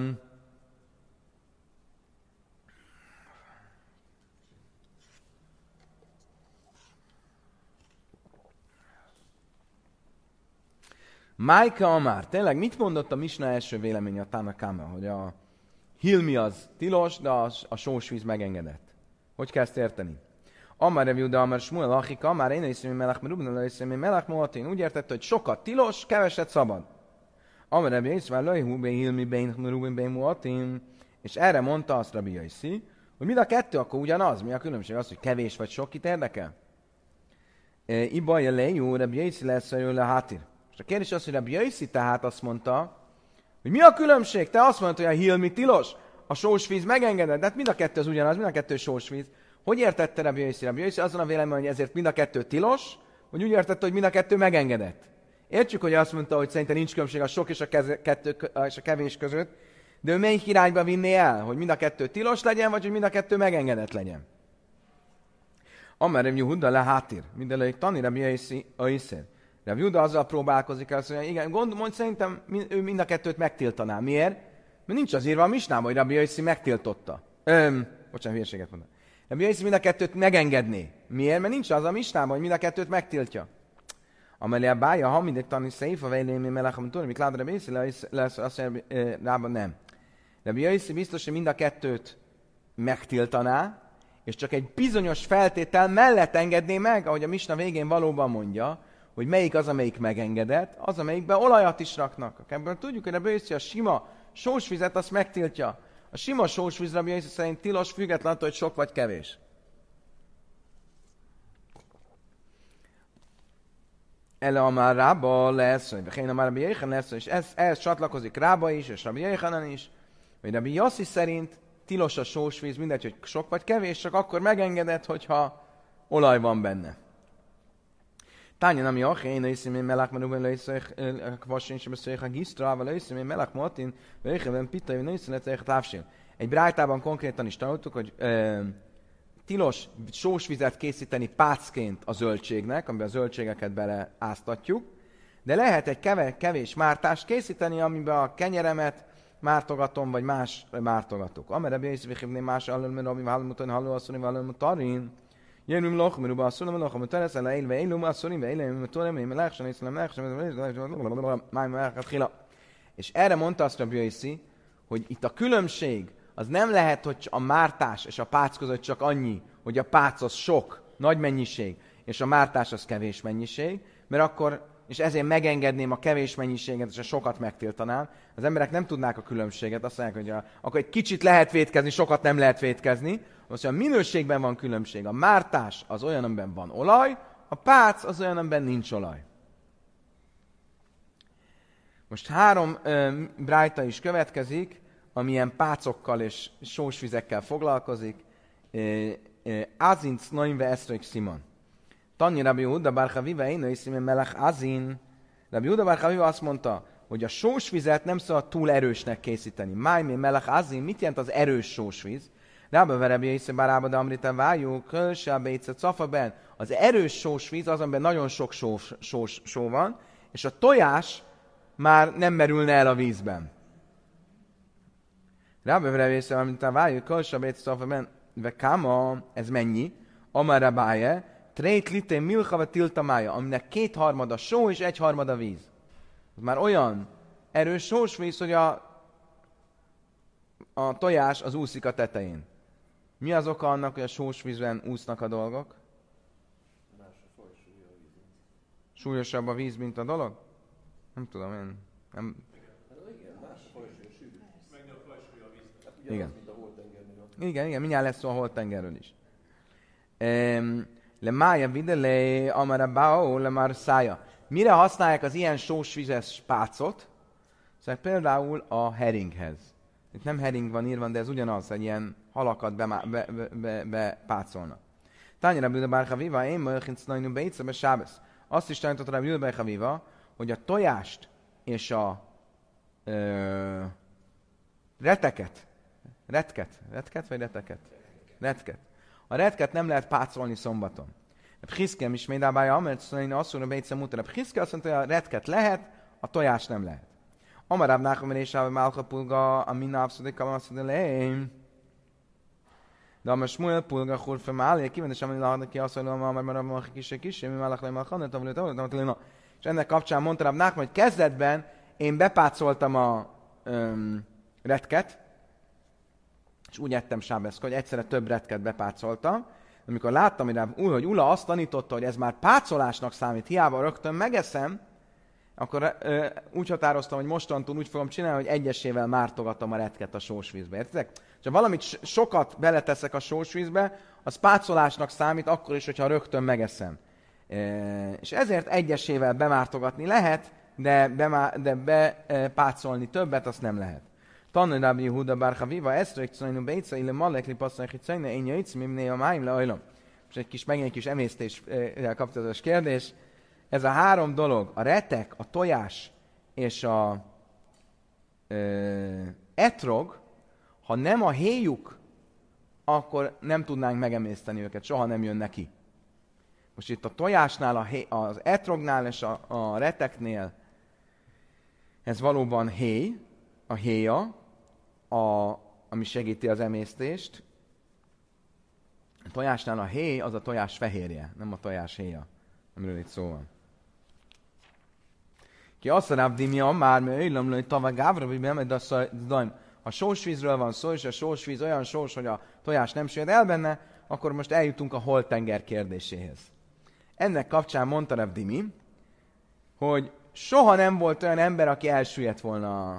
Májka Amár, tényleg mit mondott a misna első véleménye a Tanakáma, hogy a hilmi az tilos, de a sós víz megengedett. Hogy kell ezt érteni? Amár Rev Juda, Amár Smuel, Achika, Amár én észre, hogy melech, Rubna észre, hogy melech, Moatin. Úgy értette, hogy sokat tilos, keveset szabad. Amár Rev észre, Lajhú, Bén Hilmi, Bén Rubin, Bén Moatin. És erre mondta azt Rabbi Yossi, hogy mind a kettő akkor ugyanaz. Mi a különbség? Az, hogy kevés vagy sok, itt érdekel? Ibaja lejú, Rabbi Yossi lesz a hátir. És a kérdés az, hogy Rabbi Yossi tehát azt mondta, hogy mi a különbség? Te azt mondtad, hogy a hilmi tilos, a sós víz megengedett, de hát mind a kettő az ugyanaz, mind a kettő sós víz. Hogy értette Rabbi Yossi? Rabbi Yossi azon a vélemény, hogy ezért mind a kettő tilos, vagy úgy értette, hogy mind a kettő megengedett. Értjük, hogy azt mondta, hogy szerintem nincs különbség a sok és a kevés között, de ő melyik irányba vinné el? Hogy mind a kettő tilos legyen, vagy hogy mind a kettő megengedett legyen? Amerem Yehuda le hátir, mindenlőik tani Rabbi Yossi aiszér. Rabbi Yehuda azzal próbálkozik el, azt mondja, igen, mondj, szerintem ő mind a kettőt megtiltaná. Miért? Mert nincs az írva a misnában, hogy Rabbi Yossi megtiltotta. Bocsánat, hülyeséget mondom. Rabbi Yossi mind a kettőt megengedné. Miért? Mert nincs az a misnában, hogy mind a kettőt megtiltja. Amelé a bája, ha mindegy tanulni széfa, vejlémi melecham tudni, mit lát Rabbi Yossi, lesz azt mondja, rában nem. Rabbi Yossi biztos, hogy mind a kettőt megtiltaná, és csak egy bizonyos feltétel mellett engedné meg, ahogy a misna végén valóban mondja, hogy melyik az, amelyik megengedett, az, amelyikben olajat is raknak. Ebből tudjuk, hogy Rabbi Yossi a sima sósvizet azt megtiltja. A sima sósvíz Rabbi Yossi szerint tilos, függetlenül attól, hogy sok vagy kevés. Ele már Rába lesz, vagy én már Rabbi Jéhan lesz, és ehhez csatlakozik Rába is, és Rabbi Jéhanan is, vagy Rabbi Yossi szerint tilos a sósvíz, mindegy, hogy sok vagy kevés, csak akkor megengedett, hogyha olaj van benne. Tányan, ami én lőszim én melák, mert úgy lőszök, kvasin sem beszéljük a gisztra, vagy lőszim én melák, Martin, lőszim pitai, vagy lőszim lőszök a távsél. Egy brájtában konkrétan is tanultuk, hogy tilos sósvizet készíteni pácként a zöldségnek, amiben a zöldségeket beleáztatjuk, de lehet egy kevés mártást készíteni, amiben a kenyeremet mártogatom, vagy más mártogatok. Amire bejészvihívni más allal, ami hallmutatni, hallóasszony, hallómutarin. Jönünk loch, mert ubá asszony, loch, amit teresz, el élve élőm, asszony, élőm, tudom, én lehsen, észlem, lehsen, és erre mondta azt Rabbi Yossi, hogy itt a különbség az nem lehet, hogy a mártás és a pác között csak annyi, hogy a pác az sok, nagy mennyiség, és a mártás az kevés mennyiség, mert akkor, és ezért megengedném a kevés mennyiséget, és a sokat megtiltanám. Az emberek nem tudnák a különbséget, azt mondják, hogy akkor egy kicsit lehet vétkezni, sokat nem lehet vétkezni. Most a minőségben van különbség. A mártás az olyan, amiben van olaj, a pác az olyan, amiben nincs olaj. Most 3 brájta is következik, amilyen pácokkal és sósvizekkel foglalkozik. Azin cnoimve eszrök Simon. Tanyi Rabbi Yehuda bar Chaviva, én őszimén melech azin. Rabbi Yehuda bar Chaviva azt mondta, hogy a sósvizet nem szabad túl erősnek készíteni. Májmé melech azin, mit jelent az erős sósvíz? Rába verebje észre bárába, de amrita vájuk, kölsábe észre cafaben. Az erős sósvíz az, amiben nagyon sok só van, és a tojás már nem merülne el a vízben. Rába verebje észre, amrita vájuk, kölsábe észre cafaben, ve káma, ez mennyi? Amara báje, trét litén milchava tiltamája, aminek 2/3 só és 1/3 víz. Ez már olyan erős sósvíz, hogy a tojás az úszik a tetején. Mi az oka annak, hogy a sósvízben úsznak a dolgok? Súlyosabb a víz, mint a dolog? Nem tudom, én nem... Igen. Igen, mindjárt lesz szó a holtengerről is. Le mája videle, amara bao, le már szája. Mire használják az ilyen sósvizes pácot? Szóval például a heringhez. Itt nem hering van írva, de ez ugyanaz, egy ilyen halakat bepácolnak. Tányira Rabbi Bar Chaviva, én mölchinc najnu beicebe sábesz. Azt is tanította Rabbi Bar Chaviva, hogy a tojást és a retket. A retket nem lehet pácolni szombaton. Pchiszkem is médábája, mert azt mondja, beicem utána. Pchiszke azt mondta, hogy a retket lehet, a tojás nem lehet. Amarább nákomerésával málka pulga, a minna abszolút kamaszodeleim. De a Smuel pulga hurfe málja, kivendes, amely lahadnak ki azt, hogy a kisé, mi málak le malkanat, avulőt, és ennek kapcsán mondta Rabb Nachman, hogy kezdetben én bepácoltam a retket, és úgy ettem sábeszka, hogy egyszerre több retket bepácoltam. Amikor láttam, hogy Ula azt tanította, hogy ez már pácolásnak számít, hiába rögtön megeszem, akkor úgy határoztam, hogy mostantól úgy fogom csinálni, hogy egyesével mártogatom a retket a sósvízbe. Értitek? Ha valamit sokat beleteszek a sósvízbe, az pácolásnak számít, akkor is, hogyha rögtön megeszem. És ezért egyesével bemártogatni lehet, de bepácolni többet, azt nem lehet. Tanulj Rabbi Yehuda bar Chaviva, eszrök cajnu beica, ille malek li passzaki cajna, én jöjjtsz, mimné a máim leajlom. És megint egy kis emésztéssel kapcsolatos kérdés. Ez a 3 dolog, a retek, a tojás és a etrog, ha nem a héjuk, akkor nem tudnánk megemészteni őket, soha nem jön neki. Most itt a tojásnál, az etrognál és a reteknél ez valóban héj, a héja, ami segíti az emésztést. A tojásnál a héj az a tojás fehérje, nem a tojás héja, amiről itt szó van. Ki azt a rábdimja, már mert őlöm lőj tavagávra, vagy bemegy, de a sósvízről van szó, és a sósvíz olyan sós, hogy a tojás nem süllyed el benne, akkor most eljutunk a holtenger kérdéséhez. Ennek kapcsán mondta Rav Dimi, hogy soha nem volt olyan ember, aki elsüllyedt volna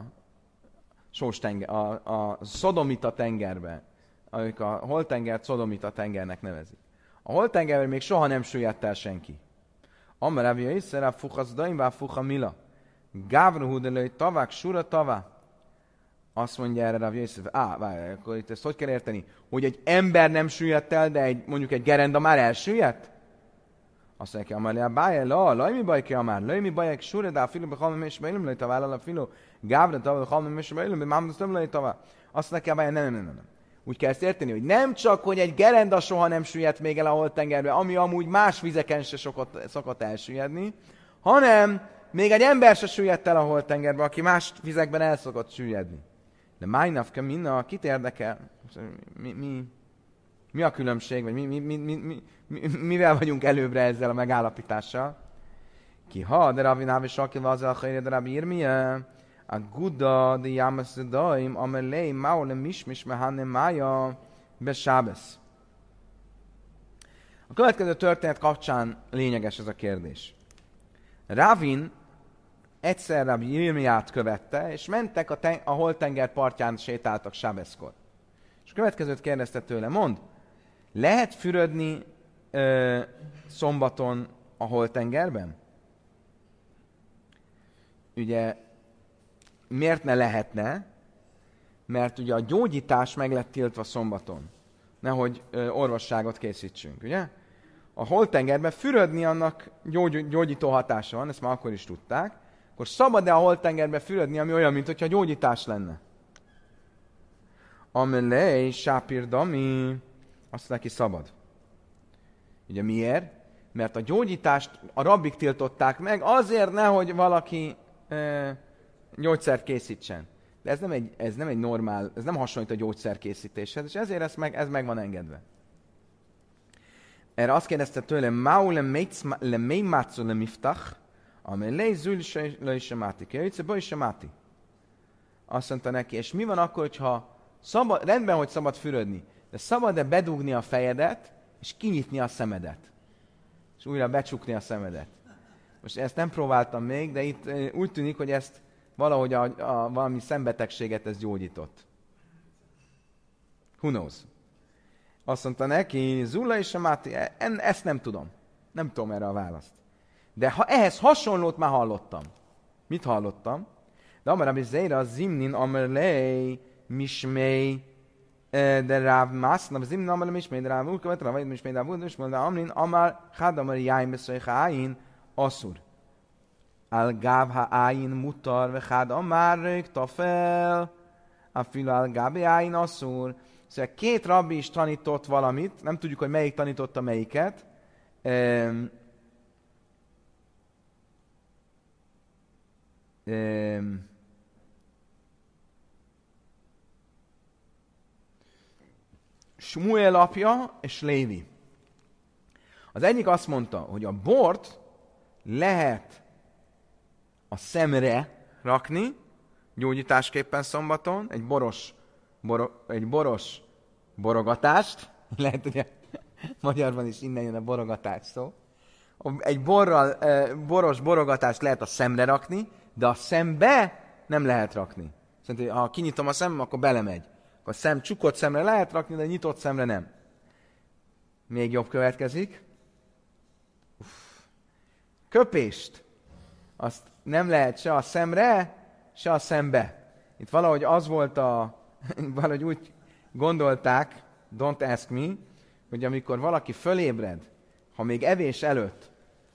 a Szodomita tengerbe, amik a holtengert Szodomita tengernek nevezik. A holtengerben még soha nem süllyedt el senki. Amaravja észre, fuchasz daimvá fucha mila. Gávruhu delőj tavák, sura tavá. Azt mondja erre Rav Yosef, várj, akkor itt ezt hogy kell érteni? Hogy egy ember nem süllyedt el, de mondjuk egy gerenda már elsüllyedt? Azt mondja, Amalja, laj mi baj ki amár, laj mi baj, sura dá filó, be halmi mesbe ilum, laj tavá, a filó, gávra tavá, halmi mesbe ilum, be mámdusz több laj tavá. Azt mondja, nem. Úgy kell ezt érteni, hogy nem csak, hogy egy gerenda soha nem süllyedt még el a holtengerbe, ami amúgy más vizeken se szokott elsüllyedni, hanem még egy ember se süllyedt el a holtengerbe, aki más vizekben el szokott süllyedni. De májnavka minna, kit érdekel? Mi a különbség, vagy mivel vagyunk előbbre ezzel a megállapítással? Ki ha, de Ravi Návi Sakilva az elhelyre, de Ravi Irmie, a Guda, de Jámaszadaim, amelé, maule mismis, mehane mája, besábesz. A következő történet kapcsán lényeges ez a kérdés. Ravin egyszer Rabbi Irmiát követte, és mentek a holtenger partján, sétáltak sábeszkor. És a következőt kérdezte tőle, mondd, lehet fürödni szombaton a holtengerben? Ugye, miért ne lehetne? Mert ugye a gyógyítás meg lett tiltva szombaton. Nehogy orvosságot készítsünk, ugye? A holtengerben fürödni annak gyógyító hatása van, ezt már akkor is tudták. Akkor szabad-e a holtengerbe fürödni, ami olyan, mintha gyógyítás lenne? Amelé, sápír dami, azt neki szabad. Ugye miért? Mert a gyógyítást a rabbik tiltották meg, azért nehogy valaki gyógyszert készítsen. De ez nem egy normál, ez nem hasonlít a gyógyszerkészítéshez, és ezért ez meg van engedve. Erre azt kérdezte tőle, Mau le mélymácú le miftach, amely zül le is semáti. Kijöjjtse, be is semáti. Azt mondta neki, és mi van akkor, hogyha rendben, hogy szabad fürödni, de szabad-e bedugni a fejedet, és kinyitni a szemedet? És újra becsukni a szemedet. Most ezt nem próbáltam még, de itt úgy tűnik, hogy ezt valahogy valami szembetegséget ez gyógyított. Who knows? Azt mondta neki, Zulla és Samáti, ezt nem tudom. Nem tudom erre a választ. De ehhez hasonlót már hallottam. Mit hallottam? De Amarabi Zéra Zimnin Amerlei Mismei de Ráv Mászna, Zimnin Amerlei Mismei de Ráv Ulkavet, Ráv Mismei de Ráv Ulkavet, de Amrin Amar Chad Amar Jáim Beszöjha Áin Asszur. Al Gáv Ha Áin Mutar, ve Chad Amar Rög Tafel, Afilu Al Gábi Áin Asszur. Szóval két rabbi is tanított valamit, nem tudjuk, hogy melyik tanította melyiket. Smuel apja és Lévi. Az egyik azt mondta, hogy a bort lehet a szemre rakni, gyógyításképpen szombaton, egy boros borogatást, lehet, hogy magyarban is innen jön a borogatás szó. Egy boros borogatást lehet a szemre rakni, de a szembe nem lehet rakni. Szerintem, ha kinyitom a szemem, akkor belemegy. Akkor a csukott szemre lehet rakni, de nyitott szemre nem. Még jobb következik. Köpést. Azt nem lehet se a szemre, se a szembe. Itt valahogy az volt valahogy úgy gondolták, don't ask me, hogy amikor valaki fölébred, ha még evés előtt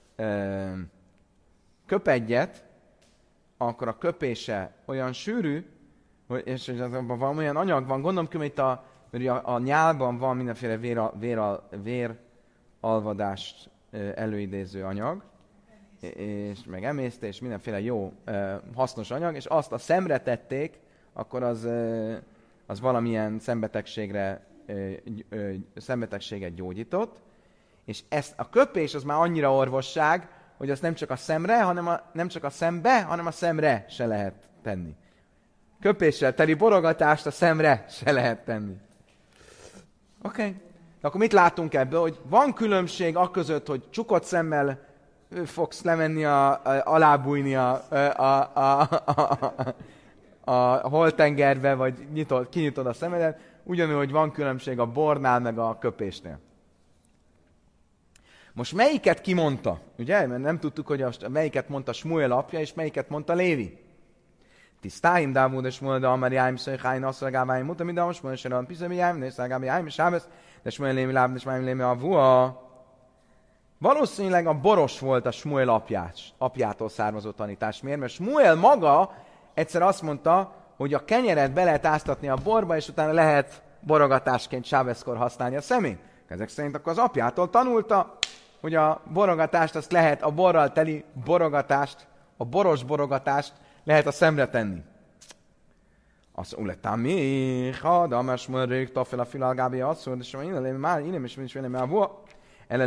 köp egyet, akkor a köpése olyan sűrű, és abban valamilyen anyag van, gondolom, hogy a nyálban van mindenféle véralvadást előidéző anyag, és meg emésztés, mindenféle jó, hasznos anyag, és azt a szemre tették, akkor az valamilyen szembetegséget gyógyított, és ezt a köpés az már annyira orvosság, hogy azt nem csak a szemre, nem csak a szembe, hanem a szemre se lehet tenni. Köpéssel teli borogatást a szemre se lehet tenni. Oké. De akkor mit látunk ebből? Hogy van különbség aközött, hogy csukott szemmel fogsz lemenni alábújni a holtengerbe, vagy kinyitod a szemedet, ugyanúgy, hogy van különbség a bornál, meg a köpésnél. Most melyiket kimondta? Ugye? Mert nem tudtuk, hogy melyiket mondta Smuel apja, és melyiket mondta Lévi. Tisztáim Dávud és Smuel, de Amari Jáim, Szöjháim, Asszalagáváim, Mutam, de a Smuel, Seran, Pizami Jáim, Nészlágámi Jáim, és Sábesz, de Smuel Lémi Láb, de Smuel Lémi Avua. Valószínűleg a boros volt a Smuel apjától származó tanítás. Miért? Mert Smuel maga egyszer azt mondta, hogy a kenyeret be lehet áztatni a borba, és utána lehet borogatásként Sábeszkor használni a szemét. Ezek szerint akkor az apjától tanulta, hogy a borogatást, azt lehet, a borral teli borogatást, a boros borogatást lehet a szemre tenni. Azt uletám mi, ha, de amás mörők, tafel a filalgábi asszor, de sem én már, én is vélem el, hova? Ele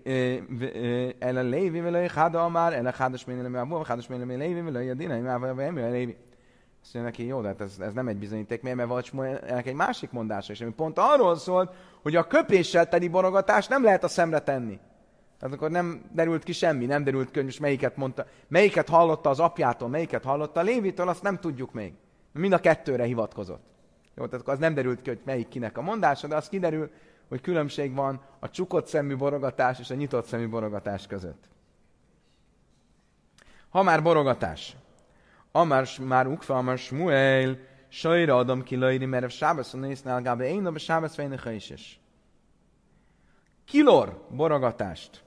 Lévi velői, háda amár, ele hádas mélem el, hádas mélem el Lévi velői, a dinai már vagy Lévi. Azt mondja neki, jó, de hát ez nem egy bizonyíték, mert volt Smuelnek egy másik mondása is, ami pont arról szólt, hogy a köpéssel teli borogatást nem lehet a szemre tenni. Tehát akkor nem derült ki semmi, nem derült ki, hogy most melyiket mondta, melyiket hallotta az apjától, melyiket hallotta a Lévitől, azt nem tudjuk még. Mind a kettőre hivatkozott. Jó, tehát akkor az nem derült ki, hogy melyik kinek a mondása, de az kiderül, hogy különbség van a csukott szemű borogatás és a nyitott szemű borogatás között. Ha már borogatás. Már ukva, amár Smuel, sajra adom ki lőri, mert a sábeszon néznál gábe én, de a sábesz fejnek is. Kilor borogatást.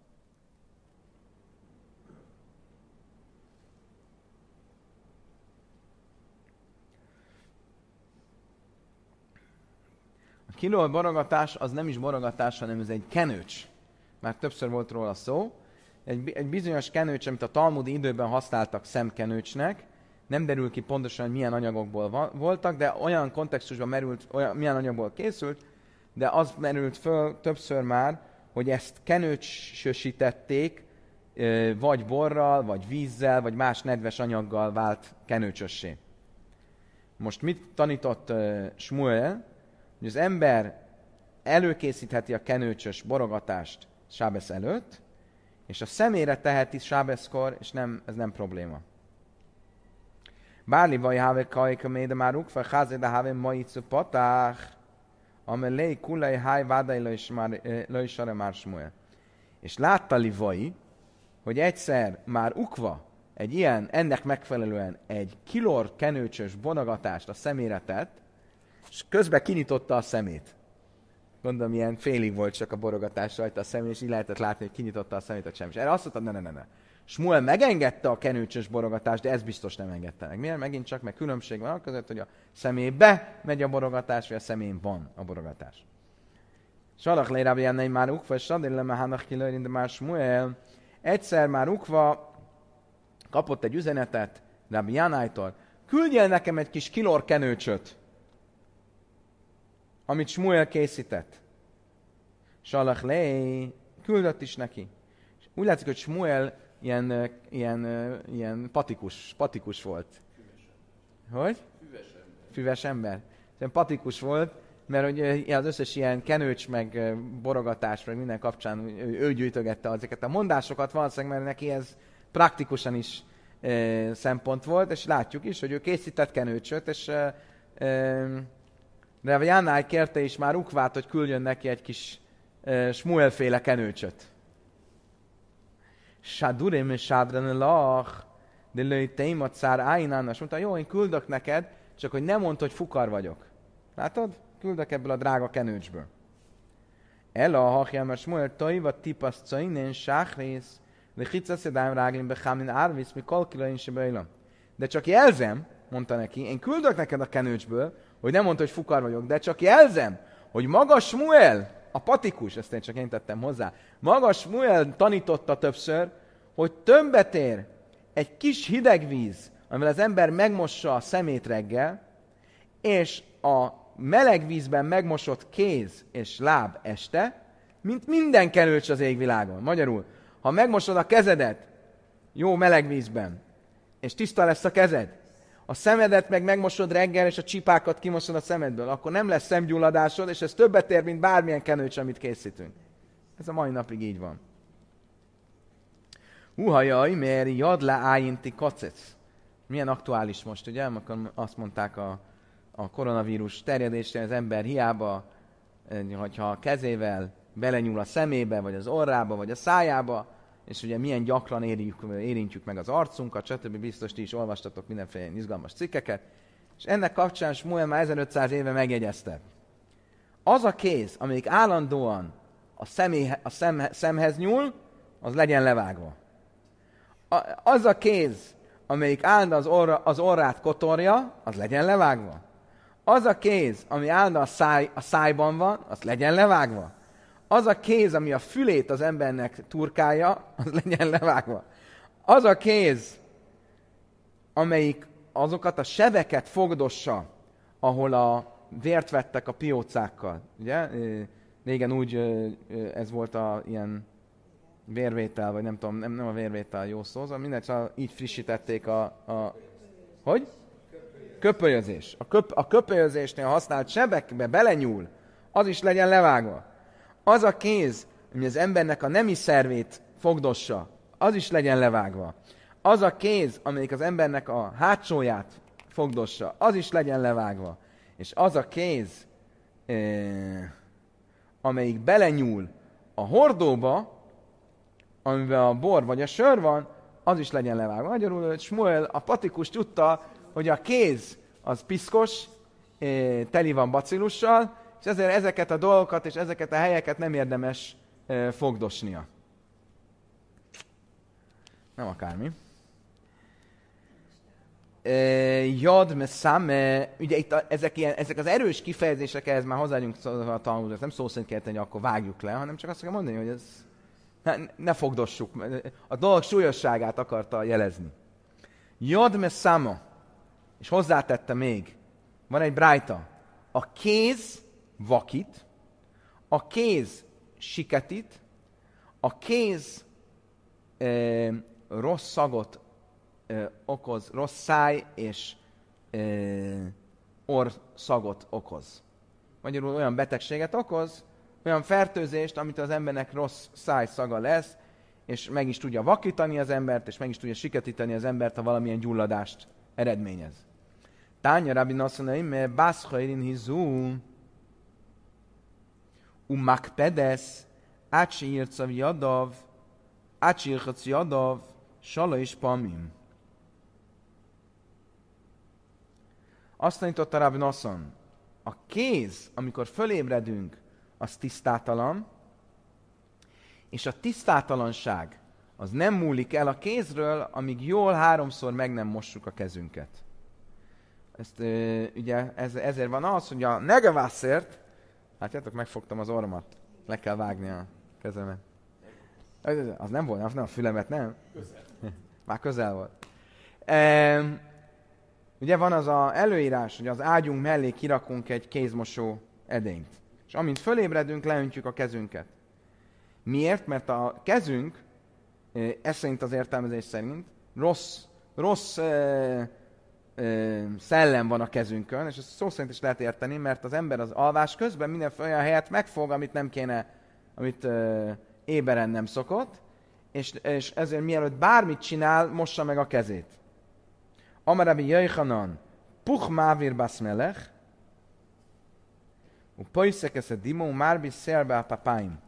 A kilor borogatás az nem is borogatás, hanem ez egy kenőcs. Már többször volt róla szó. Egy bizonyos kenőcs, amit a talmudi időben használtak szemkenőcsnek, nem derül ki pontosan, hogy milyen anyagokból voltak, de olyan kontextusban merült, milyen anyagból készült, de az merült föl többször már, hogy ezt kenőcsösítették, vagy borral, vagy vízzel, vagy más nedves anyaggal vált kenőcsössé. Most mit tanított Smuel? Hogy az ember előkészítheti a kenőcsös borogatást sábesz előtt, és a szemére teheti sábeszkor, és ez nem probléma. Bárli vaj háve kajka méde már ukva, házé de háve majicu patách, amelé kulai háj vádai lősare már Smuel. És látta Livai, hogy egyszer már ukva egy ilyen, ennek megfelelően egy kilor kenőcsös borogatást a szemére tett, és közben kinyitotta a szemét. Gondolom, ilyen félig volt csak a borogatás rajta a szemén, és így lehetett látni, hogy kinyitotta a szemét a sem. És erre azt mondta, ne. Smuel megengedte a kenőcsös borogatást, de ez biztos nem engedte meg. Miért? Megint csak, meg különbség van között, hogy a szemébe megy a borogatás, vagy a szemén van a borogatás. Salach lérába jennei már ukva, és sadéle mehának kilőrin, de már Smuel egyszer már ukva kapott egy üzenetet Rabbi Jánájtól. Küldjél nekem egy kis kilor kenőcsöt, amit Smuel készített. Salach lé, küldött is neki. Úgy látszik, hogy Smuel ilyen patikus volt. Hogy? Füves ember. Ilyen patikus volt, mert hogy az összes ilyen kenőcs, meg borogatás, meg minden kapcsán ő gyűjtögette ezeket a mondásokat, valószínűleg, mert neki ez praktikusan is szempont volt, és látjuk is, hogy ő készített kenőcsöt, és de a Jánáj kérte is már ukvát, hogy küldjön neki egy kis Smuel-féle kenőcsöt. Sádurim és sádran lach, de lőjteim a cár ájnán. Azt mondta, jó, én küldök neked, csak hogy nem mondd, hogy fukar vagyok. Látod? Küldök ebből a drága kenőcsből. Ela a hachjám a Smuel toiva tipasz cainén sáchrész, de hicaszedáim ráglin behámin árvisz, mi kalkilain se bejlom. De csak jelzem, mondta neki, én küldök neked a kenőcsből, hogy nem mondta, hogy fukar vagyok, de csak jelzem, hogy maga Smuel, a patikus, ezt én csak én tettem hozzá, maga Smuel tanította többször, hogy többet ér egy kis hideg víz, amivel az ember megmossa a szemét reggel, és a meleg vízben megmosott kéz és láb este, mint minden kenőcs az égvilágon. Magyarul, ha megmosod a kezedet jó meleg vízben, és tiszta lesz a kezed, a szemedet meg megmosod reggel, és a csipákat kimosod a szemedből, akkor nem lesz szemgyulladásod, és ez többet ér, mint bármilyen kenőcs, amit készítünk. Ez a mai napig így van. Jaj, mert jad le ájinti kacec. Milyen aktuális most, ugye? Amikor azt mondták a koronavírus terjedésre, az ember hiába, hogyha a kezével belenyúl a szemébe, vagy az orrába, vagy a szájába, és ugye milyen gyakran érintjük meg az arcunkat, stb. Biztos ti is olvastatok mindenféle izgalmas cikkeket, és ennek kapcsán Smuel már 1500 éve megjegyezte. Az a kéz, amelyik állandóan a szemhez nyúl, az legyen levágva. Az a kéz, amelyik állandóan az orrát kotorja, az legyen levágva. Az a kéz, ami állandóan a szájban van, az legyen levágva. Az a kéz, ami a fülét az embernek turkálja, az legyen levágva. Az a kéz, amelyik azokat a sebeket fogdossa, ahol a vért vettek a piócákkal. Ugye? Régen úgy ez volt ilyen vérvétel, vagy nem tudom, nem a vérvétel jó szó, szóval mindegy, szóval így frissítették hogy? Köpölyözés. A köpölyözésnél használt sebekbe belenyúl, az is legyen levágva. Az a kéz, ami az embernek a nemi szervét fogdossa, az is legyen levágva. Az a kéz, amelyik az embernek a hátsóját fogdossa, az is legyen levágva. És az a kéz, amelyik belenyúl a hordóba, amiben a bor vagy a sör van, az is legyen levágva. Magyarul Smuel a patikus tudta, hogy a kéz az piszkos, teli van bacillussal, és ezért ezeket a dolgokat és ezeket a helyeket nem érdemes fogdosnia. Nem akármi. Jad messzame, ugye itt ezek az erős kifejezések, ehhez már hozzáadjunk a tanulót, nem szó szerint kell tenni, akkor vágjuk le, hanem csak azt kell mondani, hogy ez ne fogdossuk. A dolog súlyosságát akarta jelezni. Jad messzama, és hozzátette még, van egy brájta, a kéz vakít, a kéz siketít, a kéz rossz szagot okoz, rossz száj és orrszagot okoz. Magyarul olyan betegséget okoz, olyan fertőzést, amit az embernek rossz szájszaga lesz, és meg is tudja vakítani az embert, és meg is tudja siketíteni az embert, ha valamilyen gyulladást eredményez. Tánya Rabbi Nossonaim, mert bászhajrin hizú, makpedes, ácsírcav jadav, ácsírcav jadav, sala is pamim. Azt tanította Rabbi Nosson, a kéz, amikor fölébredünk, az tisztátalan, és a tisztátalanság az nem múlik el a kézről, amíg jól 3-szor meg nem mossuk a kezünket. Ezt ugye ezért van az, hogy a negevászért, látjátok, megfogtam az orromat, le kell vágni a kezemet. Az nem volt, nem a fülemet, nem? Közel. Már közel volt. Ugye van az az előírás, hogy az ágyunk mellé kirakunk egy kézmosó edényt. És amint fölébredünk, leöntjük a kezünket. Miért? Mert a kezünk, ez szerint az értelmezés szerint, rossz szellem van a kezünkön, és ezt szó szerint is lehet érteni, mert az ember az alvás közben mindenféle olyan helyet megfog, amit nem kéne, amit éberen nem szokott, és ezért mielőtt bármit csinál, mossa meg a kezét. Amarabi Jöjhanan, puch mávir baszmelech, u poiszekesz a dimó, márbi szerbe a papáim.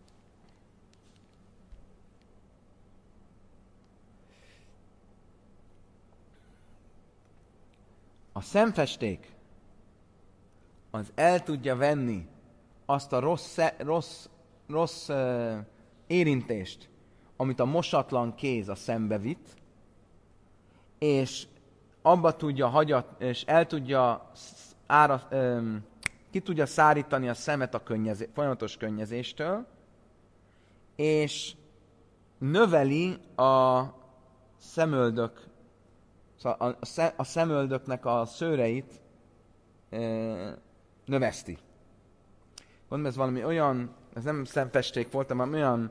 A szemfesték az el tudja venni azt a rossz érintést, amit a mosatlan kéz a szembe vitt, és abba tudja és el tudja ki tudja szárítani a szemet a folyamatos könnyezéstől, és növeli a szemöldök, szóval a szemöldöknek a szőreit növeszti. Mondom, ez valami olyan, ez nem szemfesték volt, hanem olyan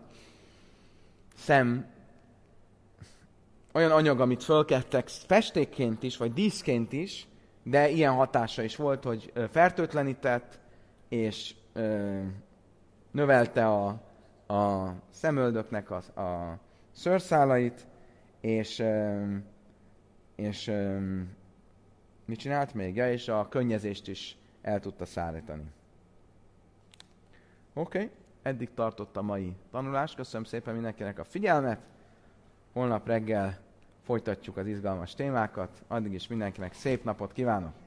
olyan anyag, amit fölkettek festékként is, vagy díszként is, de ilyen hatása is volt, hogy fertőtlenített, és növelte a szemöldöknek a szőrszálait, és mit csinált még? Ja, és a könnyezést is el tudta szállítani. Oké. eddig tartott a mai tanulás. Köszönöm szépen mindenkinek a figyelmet. Holnap reggel folytatjuk az izgalmas témákat. Addig is mindenkinek szép napot kívánok!